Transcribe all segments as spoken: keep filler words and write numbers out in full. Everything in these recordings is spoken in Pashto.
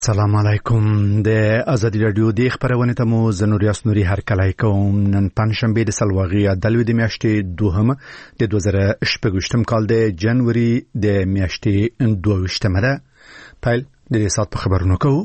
سلام علیکم. د ازادي رادیو د خبرونه ته مو زنوریاس نوري هر کله کوم. نن پنځشنبه د سلواغي د لوي د میاشتې دوهمه د دوه زره شپږم کال د جنوري د میاشتې دوه ویشتمه ده. پیل د سات په خبرونو کوو.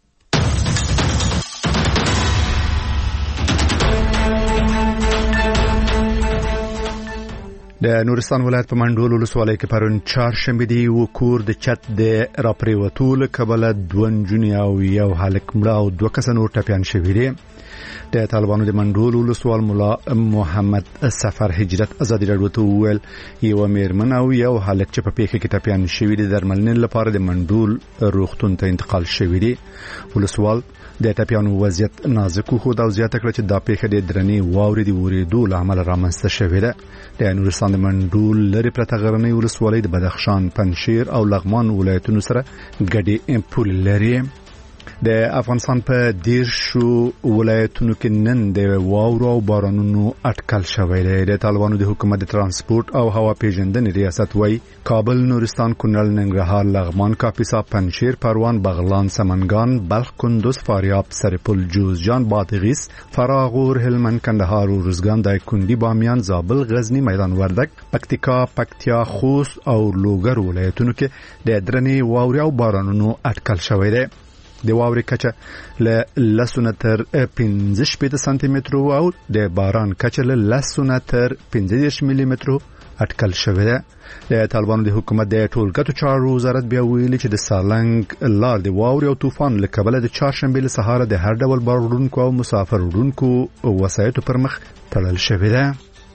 د نورستان ولایت په منډول ولسوالۍ کې پرون چهارشنبه دی و کور د چت د راپریوتول کبل دوه نجونې او یو هلک مړه او دوه کس نور ټپیان شوي دي. د طالبانو د منډول ولسوال مولا محمد سفر هجرت ازادي رادیو ته وویل یو میرمن او یو هلک چې په پیښه کې ټپیان شوي دي درملنې لپاره د منډول روغتون ته انتقال شوي دي. ولسوال د ټپیانو وضعیت نازک خو دا زیاته کړ چې دا پیښه د درنې واورې دی ورېدو له امله رامنځته شوې ده. د نورستان د منډول لري پرته غرنۍ ولسوالۍ د بدخشان، پنجشیر او لغمان ولایتونو سره ګډې پول لري. د افغانستان په دیر شو ولایتونو کې نن د واورو او بارانونو اټکل شوی دی. د طالبانو د حکومت د ترانسپورت او هوا پیژندنې ریاست وای کابل، نورستان، کونړ، ننګرهار، لغمان، کاپیسا، پنجشیر، پروان، بغلان، سمنګان، بلخ، کندوز، فاریاب، سرپل، جوزجان، بادغیس، فراغور، هلمند، کندهار، روزګان، دایکنډي، بامیان، زابل، غزنی، میدان وردګ، پکتیکا، پکتیا، خوست او لوګر ولایتونو کې د درنې واورو او بارانونو اټکل شوی دی. د واورې کچه له لسونه تر پنځه شپېته سانتي مترو او د باران کچه له لسونه تر پنځه دېرش ملي مترو اټکل شوی ده. د طالبانو د حکومت د ټولګټو چارو وزارت بیا ویلي چې د سالنګ لار د واورې او طوفان له کبله د چهارشنبه له سهار د هر ډول بار وړونکو او مسافر وړونکو وسایطو پر مخ تړل شوی ده.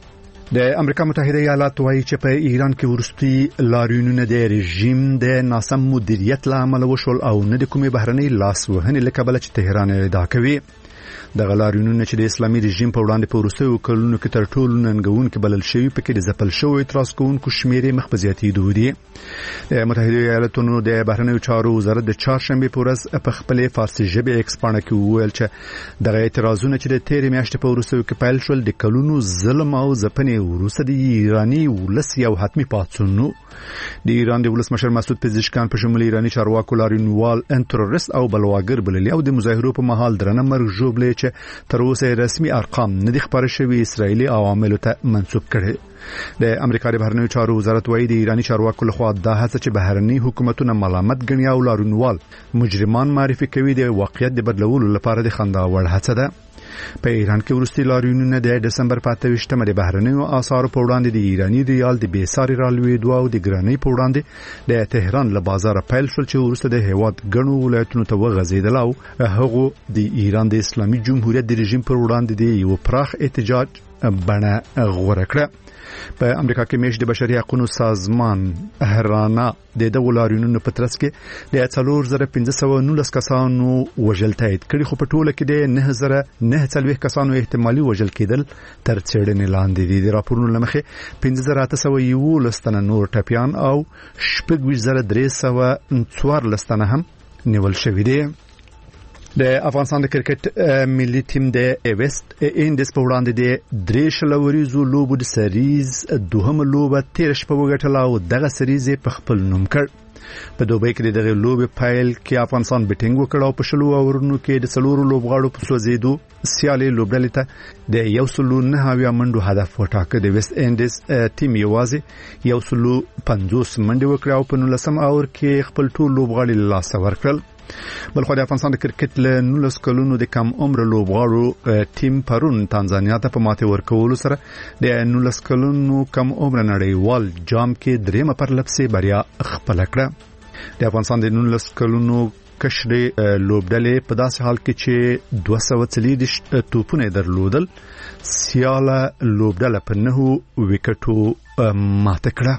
د امریکا متحده ایالات وايي چې په ایران کې ورستي لاریونونه د رژیم د ناسم مدیریت له امله وشول او نه د کومې بهرنۍ لاسوهنې له کبله چې تهران ادعا کوي. د غلاریونونه چې د اسلامي رژیم په وړاندې په وروستیو کلونو کې تر ټولو ننګونکي بلل شوي پکې د ځپل شوو اعتراض کوونکو شمیرې مخ په زیاتېدو دي. د متحده ایالاتونو د بهرنیو چارو وزارت د چهارشنبه په ورځ په خپلې فارسي ژبې ایکس پاڼه کې وویل چې دغه اعتراضونه چې د تېرې میاشتې په وروستیو کې پیل شول د کلونو ظلم او ځپنې وروسته د ایراني ولس یو حتمي پاڅون و. د ایران د ولسمشر مسعود پزشکان په شمول ایراني چارواکو لاریونوال انټرورست او بلواګر بللي او د مظاهرو په مهال درنه مرګ ژوبلې چې تر اوسه رسمي ارقام نه دي خبر شوي اسرایلی عواملو ته منسوب کړي. د امریکا د بهرنیو چارو وزارت وايي د ایراني چارواکو لخوا د هڅه چې بهرني حکومتونه ملامت ګڼي او لاریونوال مجرمان معرفي کوي د واقعیت د بدلولو لپاره د خندا وړ هڅه ده. په ایران کې ورستي لاریونونه د دسمبر په اته ویشتمه د بهرنیو آثارو په وړاندې د ایراني ریال د بیساري رالوېدو او د ګرانۍ په وړاندې د تهران له بازار پیل شول چې ورسته د هیواد ګڼو ولایتونو ته وغځېدل او هغه د ایران د اسلامي جمهوریت د رژیم پر وړاندې د یو پراخ احتجاج بڼه غوره کړه. په امریکا کې میش د بشري حقوقو سازمان هرانا د دغه لاریونونو په ترڅ کې د څلور زره پنځه سوه نولس کسانو وژل تایید کړي خو په ټوله کې د نه زره نه څلوېښت کسانو احتمالي وژل کېدل تر څېړنې لاندې دي. د راپورونو له مخې پنځه زره اته سوه یولس تنه نور ټپیان او شپږ ویشت زره درې سوه څوارلس تنه هم نیول شوي دي. د افغانستان د کرکټ ملي ټیم د ویسټ انډیز په وړاندې د درې شلوریزو لوبو د سریز دوهمه لوبه تیر شپه وګټله او دغه سریز په خپل نوم کړ. په دوبۍ کې دغه لوبې پایل کې افغانستان بیټینګ وکړ او په شلو اورونو کې د څلورو لوبغاړو په سوځېدو سیالي لوبډلې ته د یو سلو نه اویا منډو هدف وټاکه. د ویسټ انډیز ټیم یوازې یو سلو پنځوس منډې وکړې او په نولسم اور کې خپل ټول لوبغاړي له لاسه ورکړل. بلخو د افغانستان د کرکټ له نولس کلونو د کم عمر لوبغاړو ټیم پرون تانزانیا ته په ماتې ورکولو سره د نولس کلونو کم عمر نړیوال جام کې دریمه پرلپسې بریا خپل کړه. د افغانستان د نولس کلونو کشرې لوبډلې په داسې حال کې چې دوه سوه څلور توپونه درلودل سیاله لوبډله په نهو وکټو ماته کړه.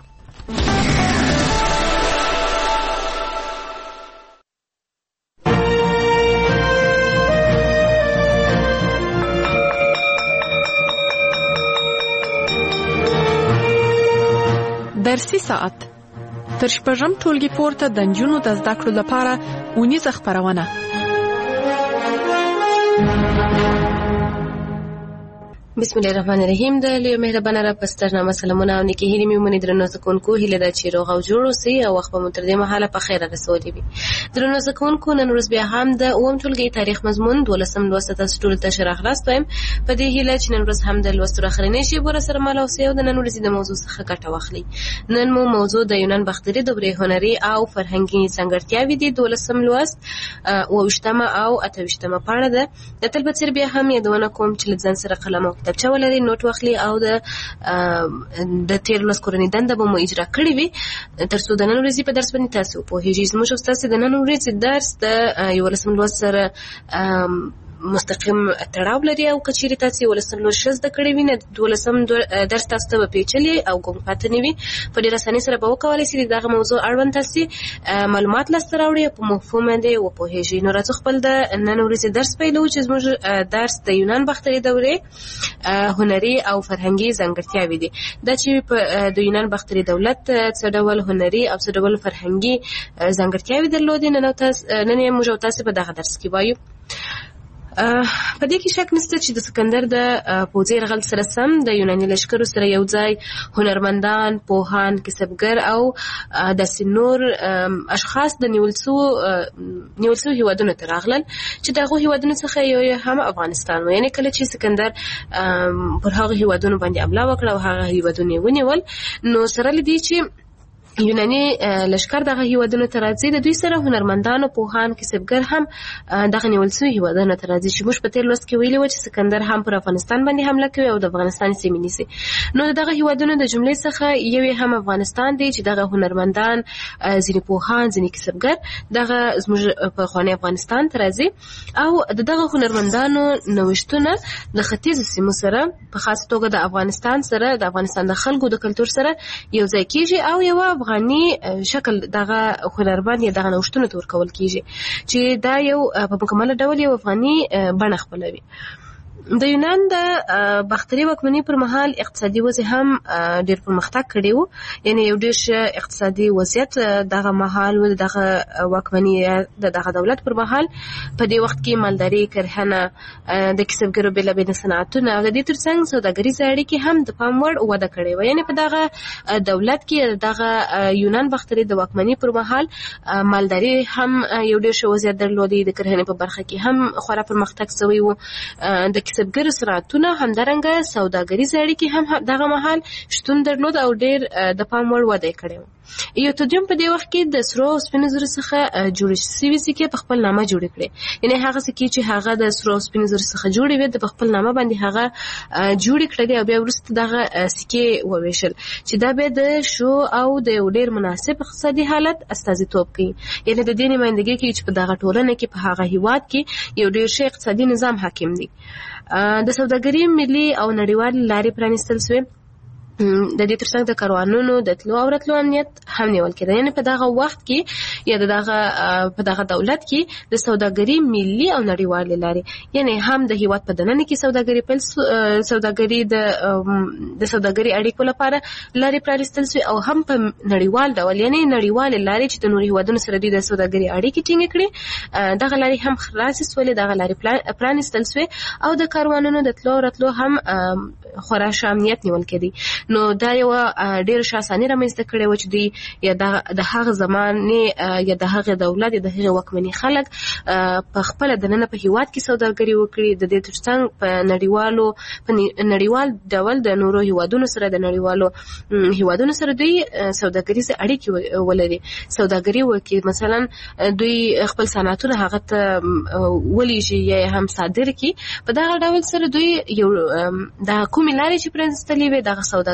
درسي ساعت تر شپږم ټولګي پورته د نجونو د زده کړو لپاره اونیزه خپرونه. بسم الله الرحمن الرحیم. د لوی مهربانه رب سترنامه سلامونه او نیکی هیلې مې مونږ درنو سکونکو هیله د چې روغ او جوړ اوسئ او وخت په مو تر دې مهاله په خیر رسولې وي. درنو سکونکو نن ورځ بیا هم د اووم ټولګي تاریخ مضمون دولسم لوست تاسو ټول ته شرح راستوم. په دې هیله چې نن ورځ هم د لوست اخرنۍ شی بور سره مال اوسئ او د نن ورځې د موضوع څخه ګټه واخلئ. نن مو موضوع د یونان باختري دورې هنري او فرهنګي ځانګړتیاوې دي. دولسم لوست او وشتمه او اتوشتمه پاڼه ده. د تل په څیر بیا هم یادونه کوم چې ځان سره قلم او کتابچه ولرئ، نوٹ واخلي او د د تیر لوست کورنۍ دنده به مو اجرا کړې وي ترڅو د نن ورځې په درس باندې تاسو پوهیږئ. زموږ استاد د نن ورځې درس د یولسم لوست سره مستقیم تړاو لري او کچېرې تاسو ولسم لوست زده کړی وي نه دولسم درس تاسو ته پیچلې او ګم پاتې نه وي په ډېر اسانۍ سره به وکولای شئ دغه موضوع اړوند تاسو معلومات لاسته راوړئ په مفهوم باندې وپوهیږئ. نو راځو خپل د نن ورځې درس پیلو چې زموږ درس د یونان باختري دورې هنري او فرهنګي ځانګړتیاوې دي. دا چې د یونان باختري دولت څه ډول هنري او څه ډول فرهنګي ځانګړتیاوې درلودې نن تاسو نن یې موږ تاسو په دغه درس کې وایو. په دې کې شک نشته چې د سکندر د پوځي یرغل سره سم د یوناني لښکرو سره یو ځای هنرمندان، پوهان، کسبګر او داسې نور اشخاص د نیول شوو نیول شوو هیوادونو ته راغلل چې دغه هیوادونو څخه یو هم افغانستان و. یعنې کله چې سکندر پر هغه هیوادونو باندې حمله وکړه او هغه هیوادونه یې ونیول، نو سره له دې چې یوناني لشکر دغه هیوادونو ته راځي، د دوی سره هنرمندان او پوهان کسبګر هم دغه نیول شوي هیوادونو ته راځي چې موږ په تیر لوست کې ویلي وو چې سکندر هم پر افغانستان باندې حمله کوي او د افغانستان سیمې نیسي. نو دغه هیوادونو د جملې څخه یو هم افغانستان دی چې دغه هنرمندان، ځینې پوهان، ځینې کسبګر دغه زموږ په خواني افغانستان ته راځي او دغه هنرمندانو نوښتونه د ختیځ سیمو سره په خاص توګه د افغانستان سره د افغانستان د خلکو د کلتور سره یو ځای کیږي او یو افغاني شکل دغه هنرمند یا دغه نوښتونه تور کول کیږي چې دا یو په مکمل ډول یو افغاني بڼه خپلوي. د یونان د باختري واکمنۍ پر مهال اقتصادي وضع هم ډېر پرمختګ کړی و. یعنې یو ډېر ښه اقتصادي وضعیت دغه مهال و. دغه واکمنۍ د دغه دولت پر مهال په دې وخت کې مالداري، کرهنه، د کسبګرو بېلابېل صنعتونه او د دې ترڅنګ سوداګریزې اړیکې هم د پام وړ وده کړې وه. یعنې په دغه دولت کې دغه یونان باختري د واکمنۍ پر مهال مالداري هم یو ډېر ښه وضعیت درلودی، د کرهنې په برخه کې هم خورا پرمختګ شوی و. د کسبګرو صنعتونه همدارنګه سوداګریزې اړیکې هم دغه مهال شتون درلود او ډېر د پام وړ وده کړې وه. یوتودیوم په دې وخت کې د سرو او سپینو زرو څخه جوړې شوي سکې په خپل نامه جوړې کړې. یعنې هغه سکې چې هغه د سرو او سپینو زرو څخه جوړې وې د په خپل نامه باندې هغه جوړې کړې او بیا وروسته دغه سکې وویشل چې دا بیا د شو او د یو ډېر مناسب اقتصادي حالت استازیتوب کوي. یعنې د دې نمایندګي کوي چې په دغه ټولنه کې په هغه هیواد کې یو ډېر ښه اقتصادي نظام حاکم دی. د سوداګرۍ ملي او نړیوال لارې پرانیستل شوې. د دې ترڅنګ د کاروانونو د تلو او راتلو امنیت هم نیول کېده. یعنې په دغه وخت کې یا د دغه په دغه دولت کې د سوداګرۍ ملي او نړیوالې لارې، یعنې هم د هیواد په دننه کې سوداګري پیل سوداګري د د سوداګري اړیکو لپاره لارې پرانیستل شوې او هم په نړیوال ډول، یعنې نړیوالې لارې چې د نورو هیوادونو سره د سوداګري اړیکې ټینګې کړي دغه لارې هم خلاصې شولې، دغه لارې پرانیستل شوې او د کاروانونو د تلو او راتلو هم خورا ښه امنیت نیول کېدی. نو دا یو ډېر ښه اساني رامنځته کړې وه چې دوی یا د هغه زمانې یا د هغې دولت یا د هغې واکمني خلک په خپله دننه په هیواد کې سوداګري وکړي. د دې ترڅنګ په نړیوالو په نړیوال ډول د نورو هیوادونو سره د نړیوالو هیوادونو سره دوی سوداګریزې اړیکې ولري، سوداګري وکړي. مثلا دوی خپل صنعتونه هغه ته ولیږي یا هم صادر کړي. په دغه ډول سره دوی یو د کومې لارې چې پرانیستلې وې دغه سوداګري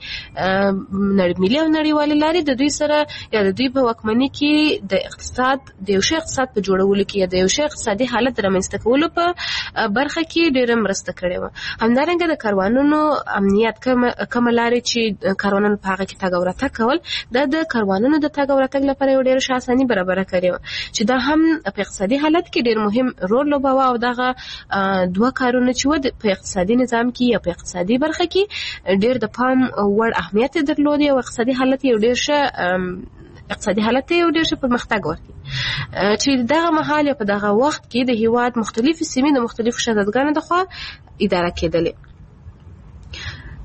ملي او نړیوالې لارې د دوی سره یا د دوی په واکمنۍ کې د اقتصاد د یو ښه اقتصاد په جوړولو کې یا د یو ښه اقتصادي حالت رامنځته کولو په برخه کې ډېره مرسته کړې وه. همدارنګه د کاروانونو امنیت کومه لارې چې کاروانونه په هغه کې تګ او راتګ کول، دا د کاروانونو د تګ او راتګ لپاره یو ډېره ښه اساني برابره کړې وه چې دا هم په اقتصادي حالت کې ډېر مهم رول لوباوه او دغه دوه کارونه چې وه په اقتصادي نظام کې یا په اقتصادي برخه کې ډېر د پام وړ اهمیت درلودي او اقتصادي حالت یو ډېر ښه اقتصادي حالت یو ډېر ښه پرمختګ ورکړي چې دغه مهال یا په دغه وخت کې د هیواد مختلفې سیمې د مختلفو شهزادګانو لخوا اداره کېدلې.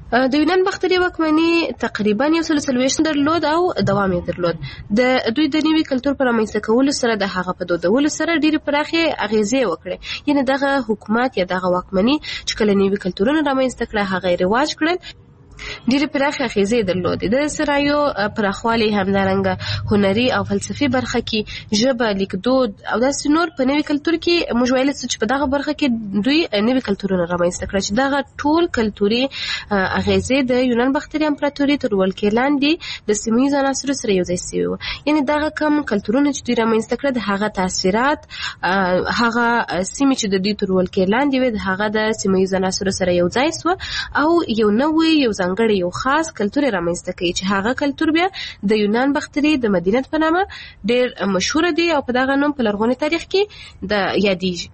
د یونان باختري واکمني تقریبا یو سل څلوېښت درلود او دوام یې درلود. د دوی د نوي کلتور پر رامنځته کولو سره د هغه په دودولو سره ډېرې پراخې اغېزې وکړې. یعنې دغه حکومت یا دغه واکمني چې کله نوي کلتورونه رامنځته کړه هغه یې رواج کړل، ډېرې پراخې اغېزې درلودې. د سرایو پراخوالی همدارنګه هنري او فلسفي برخه کې ژبه، لیکدود او داسې نور په نوي کلتور کې موږ ویلی څه چې په دغه برخه کې دوی نوي کلتورونه رامنځته کړه چې دغه ټول کلتوري اغېزې د یونان باختري امپراتوري تر ولکې لاندې د سیمه ییزو عناصرو سره یو ځای سوي وو. یعنې دغه کم کلتورونه چې دوی رامنځته کړه د هغه تاثیرات هغه سیمې چې د دوی تر ولکې لاندې وې د هغه د سیمه ییزو عناصرو سره یو ځای سوه او یو نوی یو ځانګړی یو خاص کلتور رامنځته کوي چې هغه کلتور بیا د یونان باختري د مدینه په نامه ډېر مشهور دی او په دغه نوم په لرغوني تاریخ کې د یادېږي.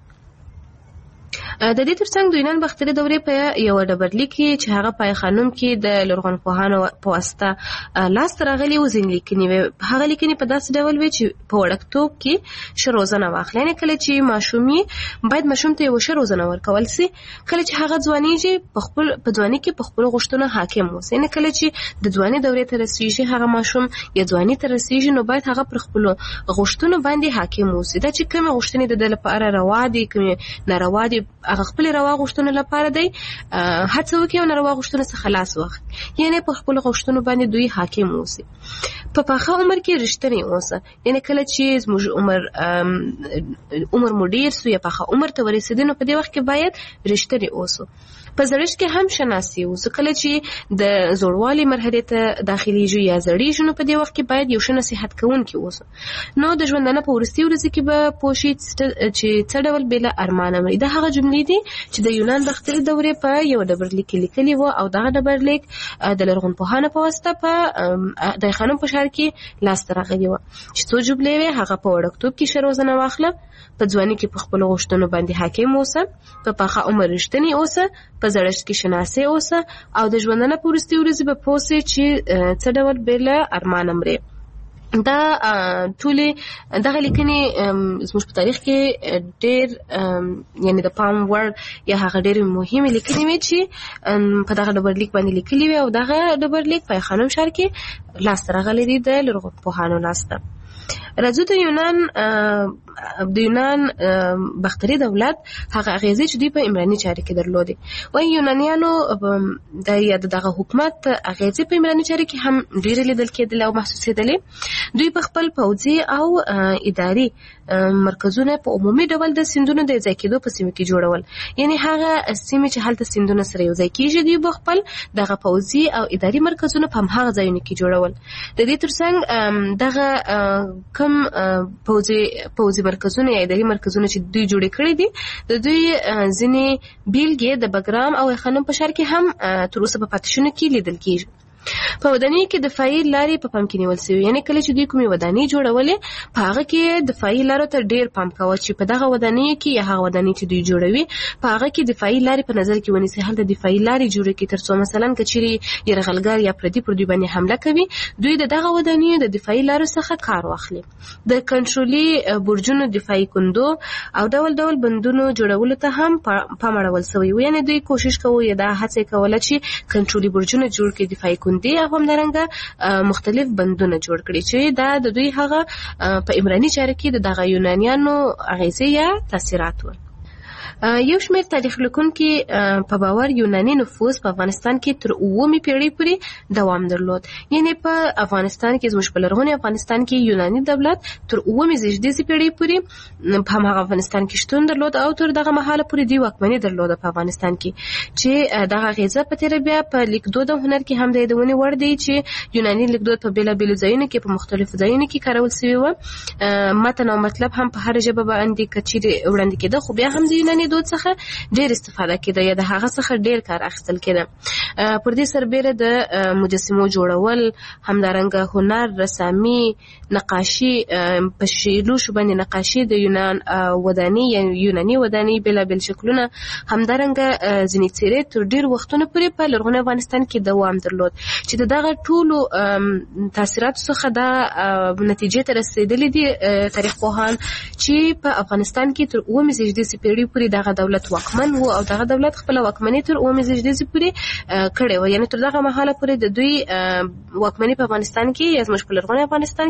د دې ترڅنګ د یونان باختري دورې په یو ډبرلیک کې چې هغه پای خانم کې د لرغونپوهانو په واسطه لاسته راغلي و ځینې لیکنې وې. هغه لیکنې په داسې ډول وې چې په وړکتوب کې ښه روزنه واخلي. یعنې کله چې ماشوم یې باید ماشوم ته یوه ښه روزنه ورکول سي. کله چې هغه ځوانېږي په خپل په ځوانۍ کې په خپلو غوښتنو حاکم اوسي. یعنې کله چې د ځوانۍ دورې ته رسېږي هغه ماشوم یا ځوانۍ ته رسېږي نو باید هغه پر خپلو غوښتنو باندې حاکم اوسي. دا چې کومې غوښتنې د ده لپاره روا دي کومې ناروا دي هغه خپل روا غوښتنو لپاره دی هڅه وکړي او ناروا غوښتنو څخه خلاص واخلي. یعنې په خپلو غوښتنو باندې دوی حاکم اوسي. په پاخه عمر کې رښتینی اوسه. یعنې کله چې زموږ عمر عمر مو ډېر سو یا پاخه عمر ته ورسېدو نو په دې وخت کې باید رښتینی اوسو. په زړښت کې هم شناسي اوسو. کله چې د زوړوالي مرحلې ته داخلېږو یا زړېږو نو په دې وخت کې باید یو ښه نصیحت کوونکی اوسو. نو د ژوندانه په وروستي ورځو کې به پوه شي چې څه ډول بېله ارمانه مري. دا هغه جملې دي چې د یونان باختري دورې په یو ډبرلیک کې لیکلي وو او دغه ډبرلیک د لرغونپوهانو په واسطه په د خانم په ښار کې لاسته راغلي وه چې څو جملې وې. هغه په وړکتوب کې ښه روزنه واخله، په ځوانۍ کې په خپلو غوښتنو باندې حاکم اوسه، په پاخه عمر رښتینی اوسه، په زړښت کې شناسي اوسه او د ژوندانه په وروستي ورځې به پوه سې چې څه ډول بېله ارمانه مرې. دا ټولې دغه لیکنې زموږ په تاریخ کې ډېر یعنې د پام وړ یا هغه ډېرې مهمې لیکنې وې چې په دغه ډبرلیک باندې لیکلي وې او دغه ډبرلیک په خانم ښار کې لاسته راغلی دی د لرغونپوهانو لاسته. راځو د یونان د یونان باختري دولت هغه اغېزې چې دوی په عمراني چارې کې درلودې. وایي یونانیانو د یا دغه حکومت اغېزې په عمراني چارې کې هم ډېرې لیدل کېدلې او محسوسېدلې. دوی په خپل پوځي او اداري مرکزونه په عمومي ډول د سیندونو د ځای کېدو په سیمو کې جوړول. یعنې هغه سیمې چې هلته سیندونه سره یو ځای کېږي دوی به خپل دغه پوځي او اداري مرکزونه په همهغه ځایونو کې جوړول. د دې ترڅنګ دغه کوم پوځي پوځي مرکزونه یا اداري مرکزونه چې دوی جوړ کړي دي د دوی ځینې بیلګې د بګرام او خانم په ښار کې هم تر اوسه په پاتې شونو کې لیدل کېږي. په ودانۍ کې دفاعي لارې په پام کې نیول شوي. یعنې کله چې دوی کومې ودانۍ جوړولې په هغه کې دفاعي لارو ته ډېر پام کوه چې په دغه ودانۍ کې یا هغه ودانۍ چې دوی جوړوي په هغه کې دفاعي لارې په نظر کې ونیسي. هلته دفاعي لارې جوړې کړي تر څو مثلا که چیرې یرغلګر یا پردي پر دوی باندې حمله کوي دوی د دغه ودانیو د دفاعي لارو څخه کار واخلي. د کنټرولي برجونو دفاعي کندو او ډول ډول بندونو جوړولو ته هم پام اړول شوی و. یعنې دوی کوشش کوي یا دا هڅه کوله چې کنټرولي برجونه جوړ کړي، دفاعي دی او همدارنګه مختلف بندونه جوړ کړي چې دا د دوی هغه په عمراني چارې کې د دغه یونانیانو اغېزې یا تاثیرات و. یو شمېر تاریخ لیکونکي په باور یوناني نفوذ په افغانستان کې تر اوومې پیړۍ پورې دوام درلود. یعنې په افغانستان کې زموږ په لرغوني افغانستان کې یوناني دولت تر اوومې زېږدیزې پیړۍ پورې په هماغه افغانستان کې شتون درلود او تر دغه مهاله پورې دوی واکمني درلوده په افغانستان کې چې دغه اغېزه په تېره بیا په لیکدود او هنر کې هم د یادونې وړ دی چې یوناني لیکدود په بېلابېلو ځایونو کې په مختلفو ځایونو کې کارول شوي وه. متن او مطلب هم په هره ژبه باندې که چیرې وړاندې کېده خو بیا هم د یوناني دود څخه ډېر استفاده کېده یا د هغه څخه ډېر کار اخیستل کېده. پر دې سربېره د مجسمو جوړول، همدارنګه هنر، رسامي، نقاشي، په شیلوشو باندې نقاشي، د یونان ودانۍ یا یوناني ودانۍ بېلابېل شکلونه، همدارنګه ځینې څېرې تر ډېر وختونو پورې په لرغوني افغانستان کې دوام درلود چې د دغه ټولو تاثیراتو څخه دا نتیجې ته رسېدلي دي تاریخ پوهان چې په افغانستان کې تر اوومې زېږدیزې پیړۍ پورې دغه دولت واکمن وو او دغه دولت خپل واکمنۍ تر اوومې زېږدیزې پورې کړې وه، یعنې تر دغه مهاله پورې د دوی واکمنۍ په افغانستان کې یا زموږ په لرغوني افغانستان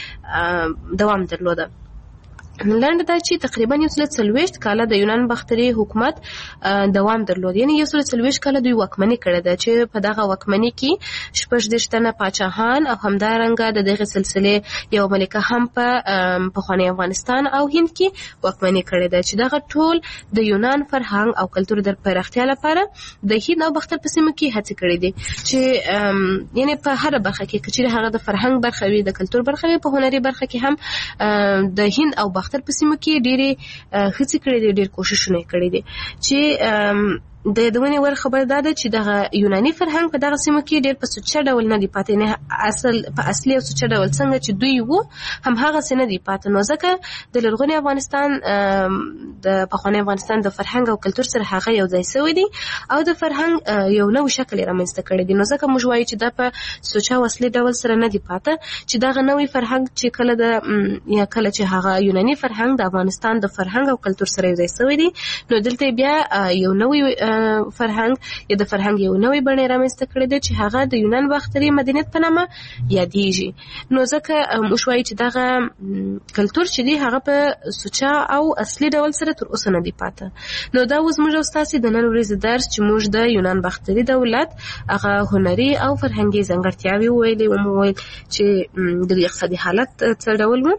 کې دوام درلوده. لنډه دا چې تقریبا یو سل څلوېښت کاله د یونان باختري حکومت دوام درلود، یعنی یو سل څلوېښت کاله دوی واکمني کړې ده چې په دغه واکمني کې شپږ دېرش تنه پاچاهان او همدارنګه د دغه سلسلې یو ملکه هم په پخواني افغانستان او هند کې واکمني کړې ده چې دغه ټول د یونان فرهنګ او کلتور د پراختیا لپاره د هند او باختر په سیمو کې هڅې کړې دي چې یعنی په هر برخه کې چې هغه د فرهنګ برخه وي، د کلتور برخه وي، په هنري برخه کې هم د هند او باختر په سیمو کې ډېرې هڅې کړې دي، ډېر کوششونه کړي دي چې د دونې ور خبر دا ده چې دغه یوناني فرهنګ په دغه سیمو کې ډېر په سوچه ډول نه دی پاتې، نه اصل په اصلي او سوچه ډول څنګه چې دوی وو هم هغه څه نه دی پاتې. نو ځکه د لرغوني افغانستان د پخواني افغانستان د فرهنګ او کلتور سره هغه یو ځای شوی دی او د فرهنګ یو نوی شکل یې رامنځته کړی دی. نو ځکه موږ وایو چې دا په سوچه او اصلي ډول سره نه دی پاتې، چې دغه نوی فرهنګ چې کله د یا کله چې هغه یوناني فرهنګ د افغانستان د فرهنګ او کلتور سره یو ځای شوی دی، نو دلته بیا یو نوی فرهنګ یا د فرهنګ یو نوې بڼه رامنځته کړې ده چې هغه د یونان باختري مدنیت په نامه یادېږي. نو ځکه موږ وایو چې دغه کلتور چې دی هغه په سوچه او اصلي ډول سره تر اوسه نه دی پاته. نو دا اوس موږ او ستاسې د نن ورځې درس چې موږ د یونان باختري دولت هغه هنري او فرهنګي ځانګړتیاوې وویلې، ومویل چې د اقتصادي حالت څه ډول و،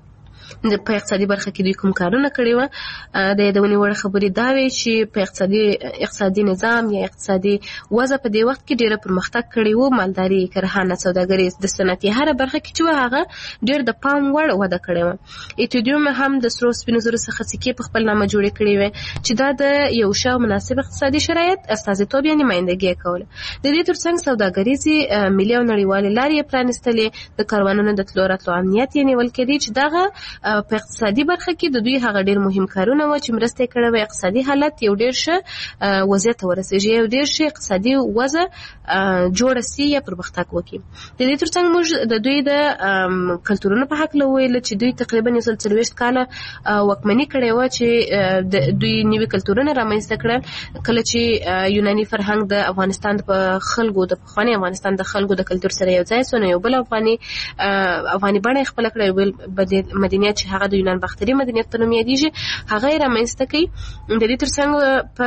په اقتصادي برخه کې دوی کوم کارونه کړي وو. د یادونې وړ خبرې دا وې چې په اقتصادي اقتصادي نظام یا اقتصادي وضع په دې وخت کې ډېره پرمختګ کړی وو، مالداري، کرهڼه، سوداګري، د صنعتي هره برخه کې چې هغه ډېر د پام وړ وده کړې وه. ایتودیوم هم د سرو سپینو زرو څخه سکې په خپل نامه جوړې کړې وې چې دا د یو ښه او مناسب اقتصادي شرایط استازیتوب یا نمایندګي یې کوله. د دې ترڅنګ سوداګریزې ملي او نړیوالې لارې یې پرانیستلې، د کاروانونو د تلو راتلو امنیت یې نیول کېدی چې دغه په اقتصادي برخه کې د دوی هغه ډېر مهم کارونه و چې مرسته یې کړې وه اقتصادي حالت یو ډېر ښه وضعیت ته ورسېږي، یو ډېر ښه اقتصادي وضع جوړه سي یا پرمختګ وکړي. د دې ترڅنګ موږ د دوی د کلتورونو په هکله وویل چې دوی تقریبا یو سل څلوېښت کاله واکمني کړې وه چې دوی نوي کلتورونه رامنځته کړل. کله چې یوناني فرهنګ د افغانستان په خلکو د پخواني افغانستان د خلکو د کلتور سره یو ځای سو، نو یو بل افغاني افغاني بڼه یې خپله کړه، یو بل مدنیت چې هغه د یونان باختري مدنیت په نوم یادېږي هغه یې رامنځته کوي. د دې ترڅنګ په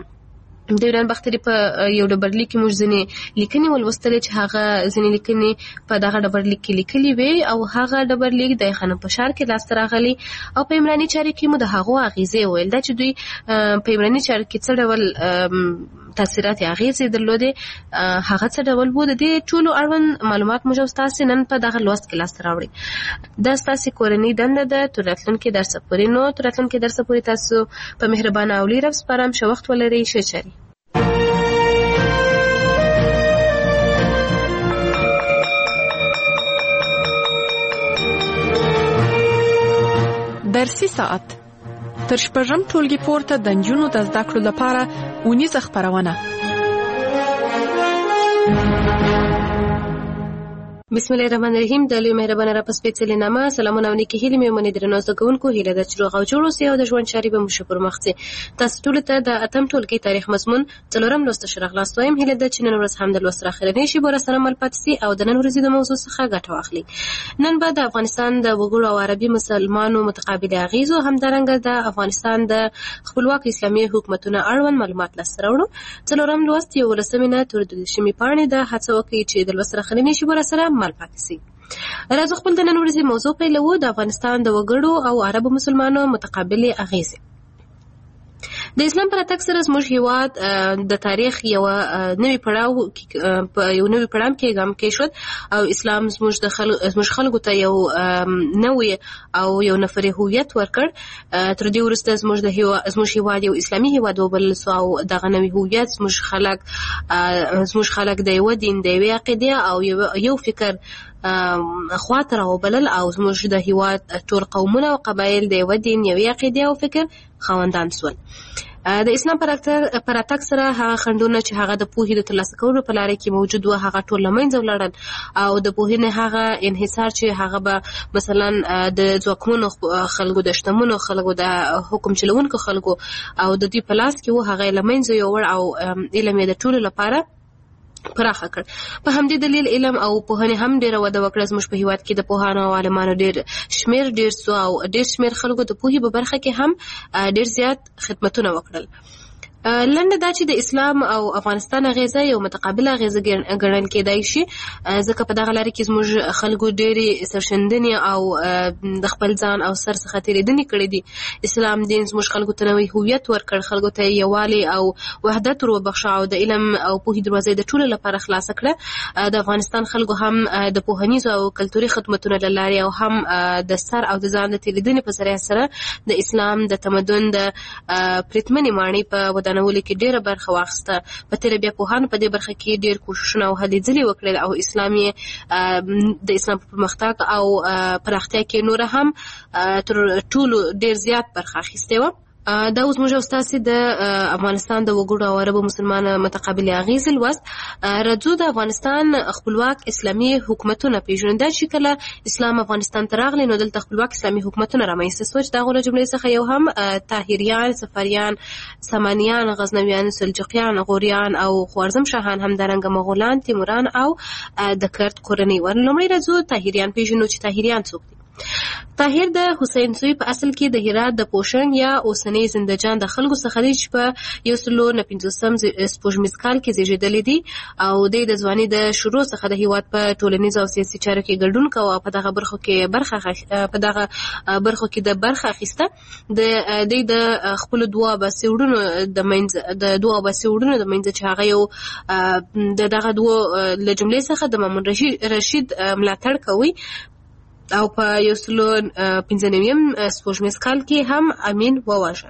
د یونان باختري په یو ډبرلیک کې موږ ځینې لیکنې ولوستلې چې هغه ځینې لیکنې په دغه ډبرلیک کې لیکلي وې او هغه ډبرلیک د خانم په ښار کې لاسته راغلی او په عمراني چارې کې مو د هغو اغېزې وویل دا چې دوی په عمراني چارې کې څه ډول تاثیرات اغېزې درلودې، هغه څه ډول وو. د دې ټولو اړوند معلومات موږ او ستاسې نن په دغه لوست کې لاسته راوړي. دا ستاسې کورنۍ دنده ده تر راتلونکي درسه پورې. نو تر راتلونکي درسه پورې تاسو په مهربانه او لوی رب سپارم ښه وخت ولرئ. ښه چارې. درسي ساعت تر شپږم ټولګي پورته د نجونو د زده کړو لپاره اونیزه خپرونه. بسم الله الرحمن الرحیم. د لوی مهربانه را په سپېڅلې نامه سلامونه او نیکې هیلې مې ومنئ. درنو زده کوونکو، هیله ده چې روغ او جوړ اوسئ او د ژوند چارې به مو ښه پرمخ ځي. تاسو ټولو ته د اتم ټولګي تاریخ مضمون څلورم لوست ښه راغلاست وایم. هیله ده چې نن ورځ هم د لوست اخرنۍ شیبه راسره مل پاتې سي او د نن ورځې د موضوع څخه ګټه واخلئ. نن به د افغانستان د وګړو او عربي مسلمانو متقابلې اغېزو، همدارنګه د افغانستان د خپلواک اسلامي حکومتونو اړوند معلومات لاسته راوړو. څلورم لوست یولسمې نه تر دولسمې پاڼې ده. هڅه وکړئ چې د لوست اخرنۍ شیبه راسره مل پاتې سي. راځو خپل د نن ورځې موضوع پیلوو. د افغانستان د وګړو او عربو مسلمانو متقابلې اغېزې. د اسلام پر راتګ سره زموږ هیواد د تاریخ یو نوی پړاو په یو نوی پړاو کې ګام کې شو او اسلام زموږ د خلکو زموږ خلکو ته یو نوی او یو نفري هویت ورکړ. تر دې وروسته زموږ د هیواد زموږ هیواد یو اسلامي هیواد وبلل سو او دغه نوی هویت زموږ خلک زموږ خلک د یو دین د یو عقیده او یو فکر خواته راوبلل او زموږ د هیواد ټول قومونه او قبایل د یو دین یو عقیده او فکر خاوندان سول. د اسلام پر اتک سره هغه خنډونه چې هغه د پوهې د ترلاسه کولو په لاره کې موجود و هغه ټول له منځه ولاړل او د پوهې نه هغه انحصار چې هغه به مثلا د ځواکمنو خلکو د شتمنو خلکو د حکم چلوونکو خلکو او د دوی په لاس کې و هغه له منځه یوړ او علم یې د ټولو لپاره پراخه کړ. په همدې دلیل علم او پوهنې هم ډېره وده وکړه. زموږ په هیواد کې د پوهانو او عالمانو ډېر شمېر ډېر سو او ډېر شمېر خلکو د پوهې په برخه کې هم ډېر زیات خدمتونه وکړل. لنډه دا چې د اسلام او افغانستان اغیزه یو متقابله اغیزه ګڼل کېدای شي، ځکه په دغه لاره کې زموږ خلکو ډېرې سرښندنې او د خپل ځان او سر څخه تېرېدنې کړې دي. اسلام دین زموږ خلکو ته نوی هویت ورکړ، خلکو ته یووالی او وحدت ور وبخښه او د علم او پوهې دروازې د ټولو لپاره خلاصه کړه. د افغانستان خلکو هم د پوهنیزو او کلتوري خدمتونو له لارې او هم د سر او د ځان د تېرېدنې په ذریعه سره د اسلام د تمدن د پرتمنې ماڼۍ په ودانولو کې ډېره برخه واخیسته. په تېره بیا پوهانو په دې برخه کې ډېر کوښښونه او هلې ځلې وکړل او اسلام یې د اسلام په پرمختګ او پراختیا کې نوره هم تر ټولو ډېر زیات برخه اخیستې وه. دا اوس موږ استاسې د افغانستان د وګړو او عربو مسلمان متقابل اغیز لوست. راځو د افغانستان خپلواک اسلامي حکومتونه پیژنو. دا چې کله اسلام افغانستان ته راغلی نو دلته خپلواک اسلامي حکومتونه رامنځته سوه چې د هغو له جملې څخه یو هم طاهریان، صفریان، سامانیان، غزنویان، سلجوقیان، غوریان او خوارزم شاهان، همدارنګه مغولان، تیموران او د کرد کورنۍ ور. لومړی راځو طاهریان پیژنو چې طاهریان څوک دي. طاهر د حسین سوی په اصل کې د هرات د پوشنګ یا اوسنۍ زندجان د خلکو څخه دی چې په یو سلو نه پنځوسم سپوږمیز کال کې زیږېدلی دی او دی د ځوانۍ د شروع څخه د هیواد په ټولنیزو او سیاسي چارو کې ګډون کوه او په دغه برخو کې برخه په دغه برخو کې د برخه اخیسته. د دی د خپلو دوه اباسي وروڼو د منځ د دوه اباسي وروڼو د منځ چې هغه یو د دغه دوه له جملې څخه د مامون رشید ملاتړ کوي او په یو سلو پنځه نویم سپوږمیز کال کې هم امین وواژه.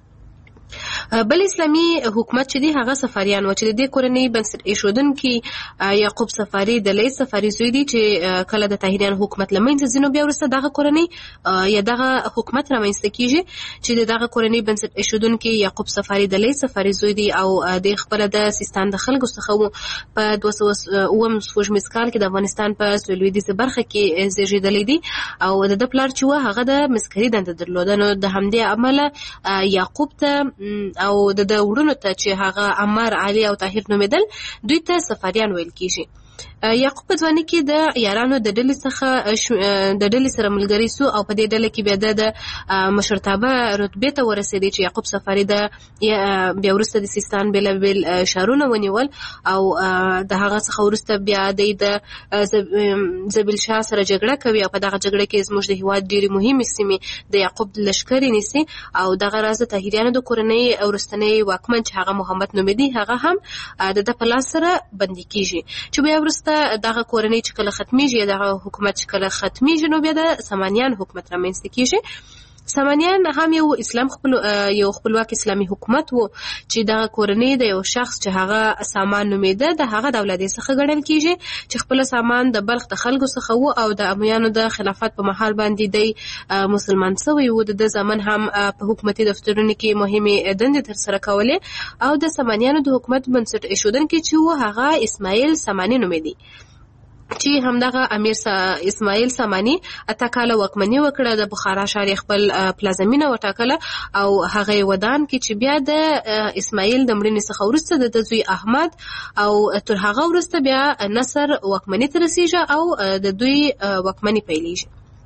بل اسلامي حکومت چې دی هغه صفاریان و چې د دې کورنۍ بنسټ ایښودونکي یعقوب صفاري د لیث صفاري زوی دی چې کله د طاهریان حکومت له منځه ځي نو بیا وروسته دغه کورنۍ یا دغه حکومت رامنځته کیږي چې د دغه کورنۍ بنسټ ایښودونکي یعقوب صفاري د لیث صفاري زوی دی او د خپله د سیستان د خلکو څخه و. په دوه سوه اووم سپوږمیز کال کې د افغانستان په لویدیځه برخه کې زیږېدلی دی او د ده پلار چې و هغه د مسکري دنده درلوده. نو د همدې امله یعقوب ته او د د وړونو ته چې هغه عمار، علي او طاهر نومېدل دوی ته صفاریان ویل کیږي. یعقوب په ځوانۍ کې د یارانو د ډلې څخه د ډلې سره ملګری سو او په دې ډله کې بیا د مشرتابه رتبې ته ورسېدی چې یعقوب صفاري د بیا وروسته د سیستان بېلابېل ښارونه ونیول او د هغه څخه وروسته بیا دی د زبیل شاه سره جګړه کوي او په دغه جګړه کې زموږ د هېواد ډېرې مهمې سیمې د یعقوب لښکرې نیسي او دغه راز د طاهریانو د کورنۍ وروستنی واکمن چې هغه محمد نومېدی هغه هم د ده په لاس سره بندي کیږي. چې بیا وروسته دغه کورنۍ چې کله ختمیږي دغه حکومت چې کله ختمیږي نو بیا د سامانیان حکومت رامنځته کیږي. سامانیان هم یو اسلام خپل یو خپلواک اسلامي حکومت وو چې دغه کورنۍ د یو شخص چې هغه سامان نومېده د هغه د اولادې څخه ګڼل کیږي چې خپل سامان د بلخ د خلکو څخه وو او د امویانو د خلافت په مهال باندې دی مسلمان شوی وو. د زمن هم په حکومتي دفترونو کې مهمې دندې ترسره کولې او د سامانیانو د حکومت بنسټ ایښودونکی چې وو هغه اسماعیل ساماني نومېدی چې همدغه امیر اسماعیل ساماني اته کاله واکمني وکړه. د بخارا ښار خپل پلازمینه وټاکله او هغه ودان کې چې بیا د اسماعیل د مړینې څخه وروسته د زوی احمد او تر هغه وروسته بیا نصر واکمني ته رسیږي او د دوی واکمني پیلېږي.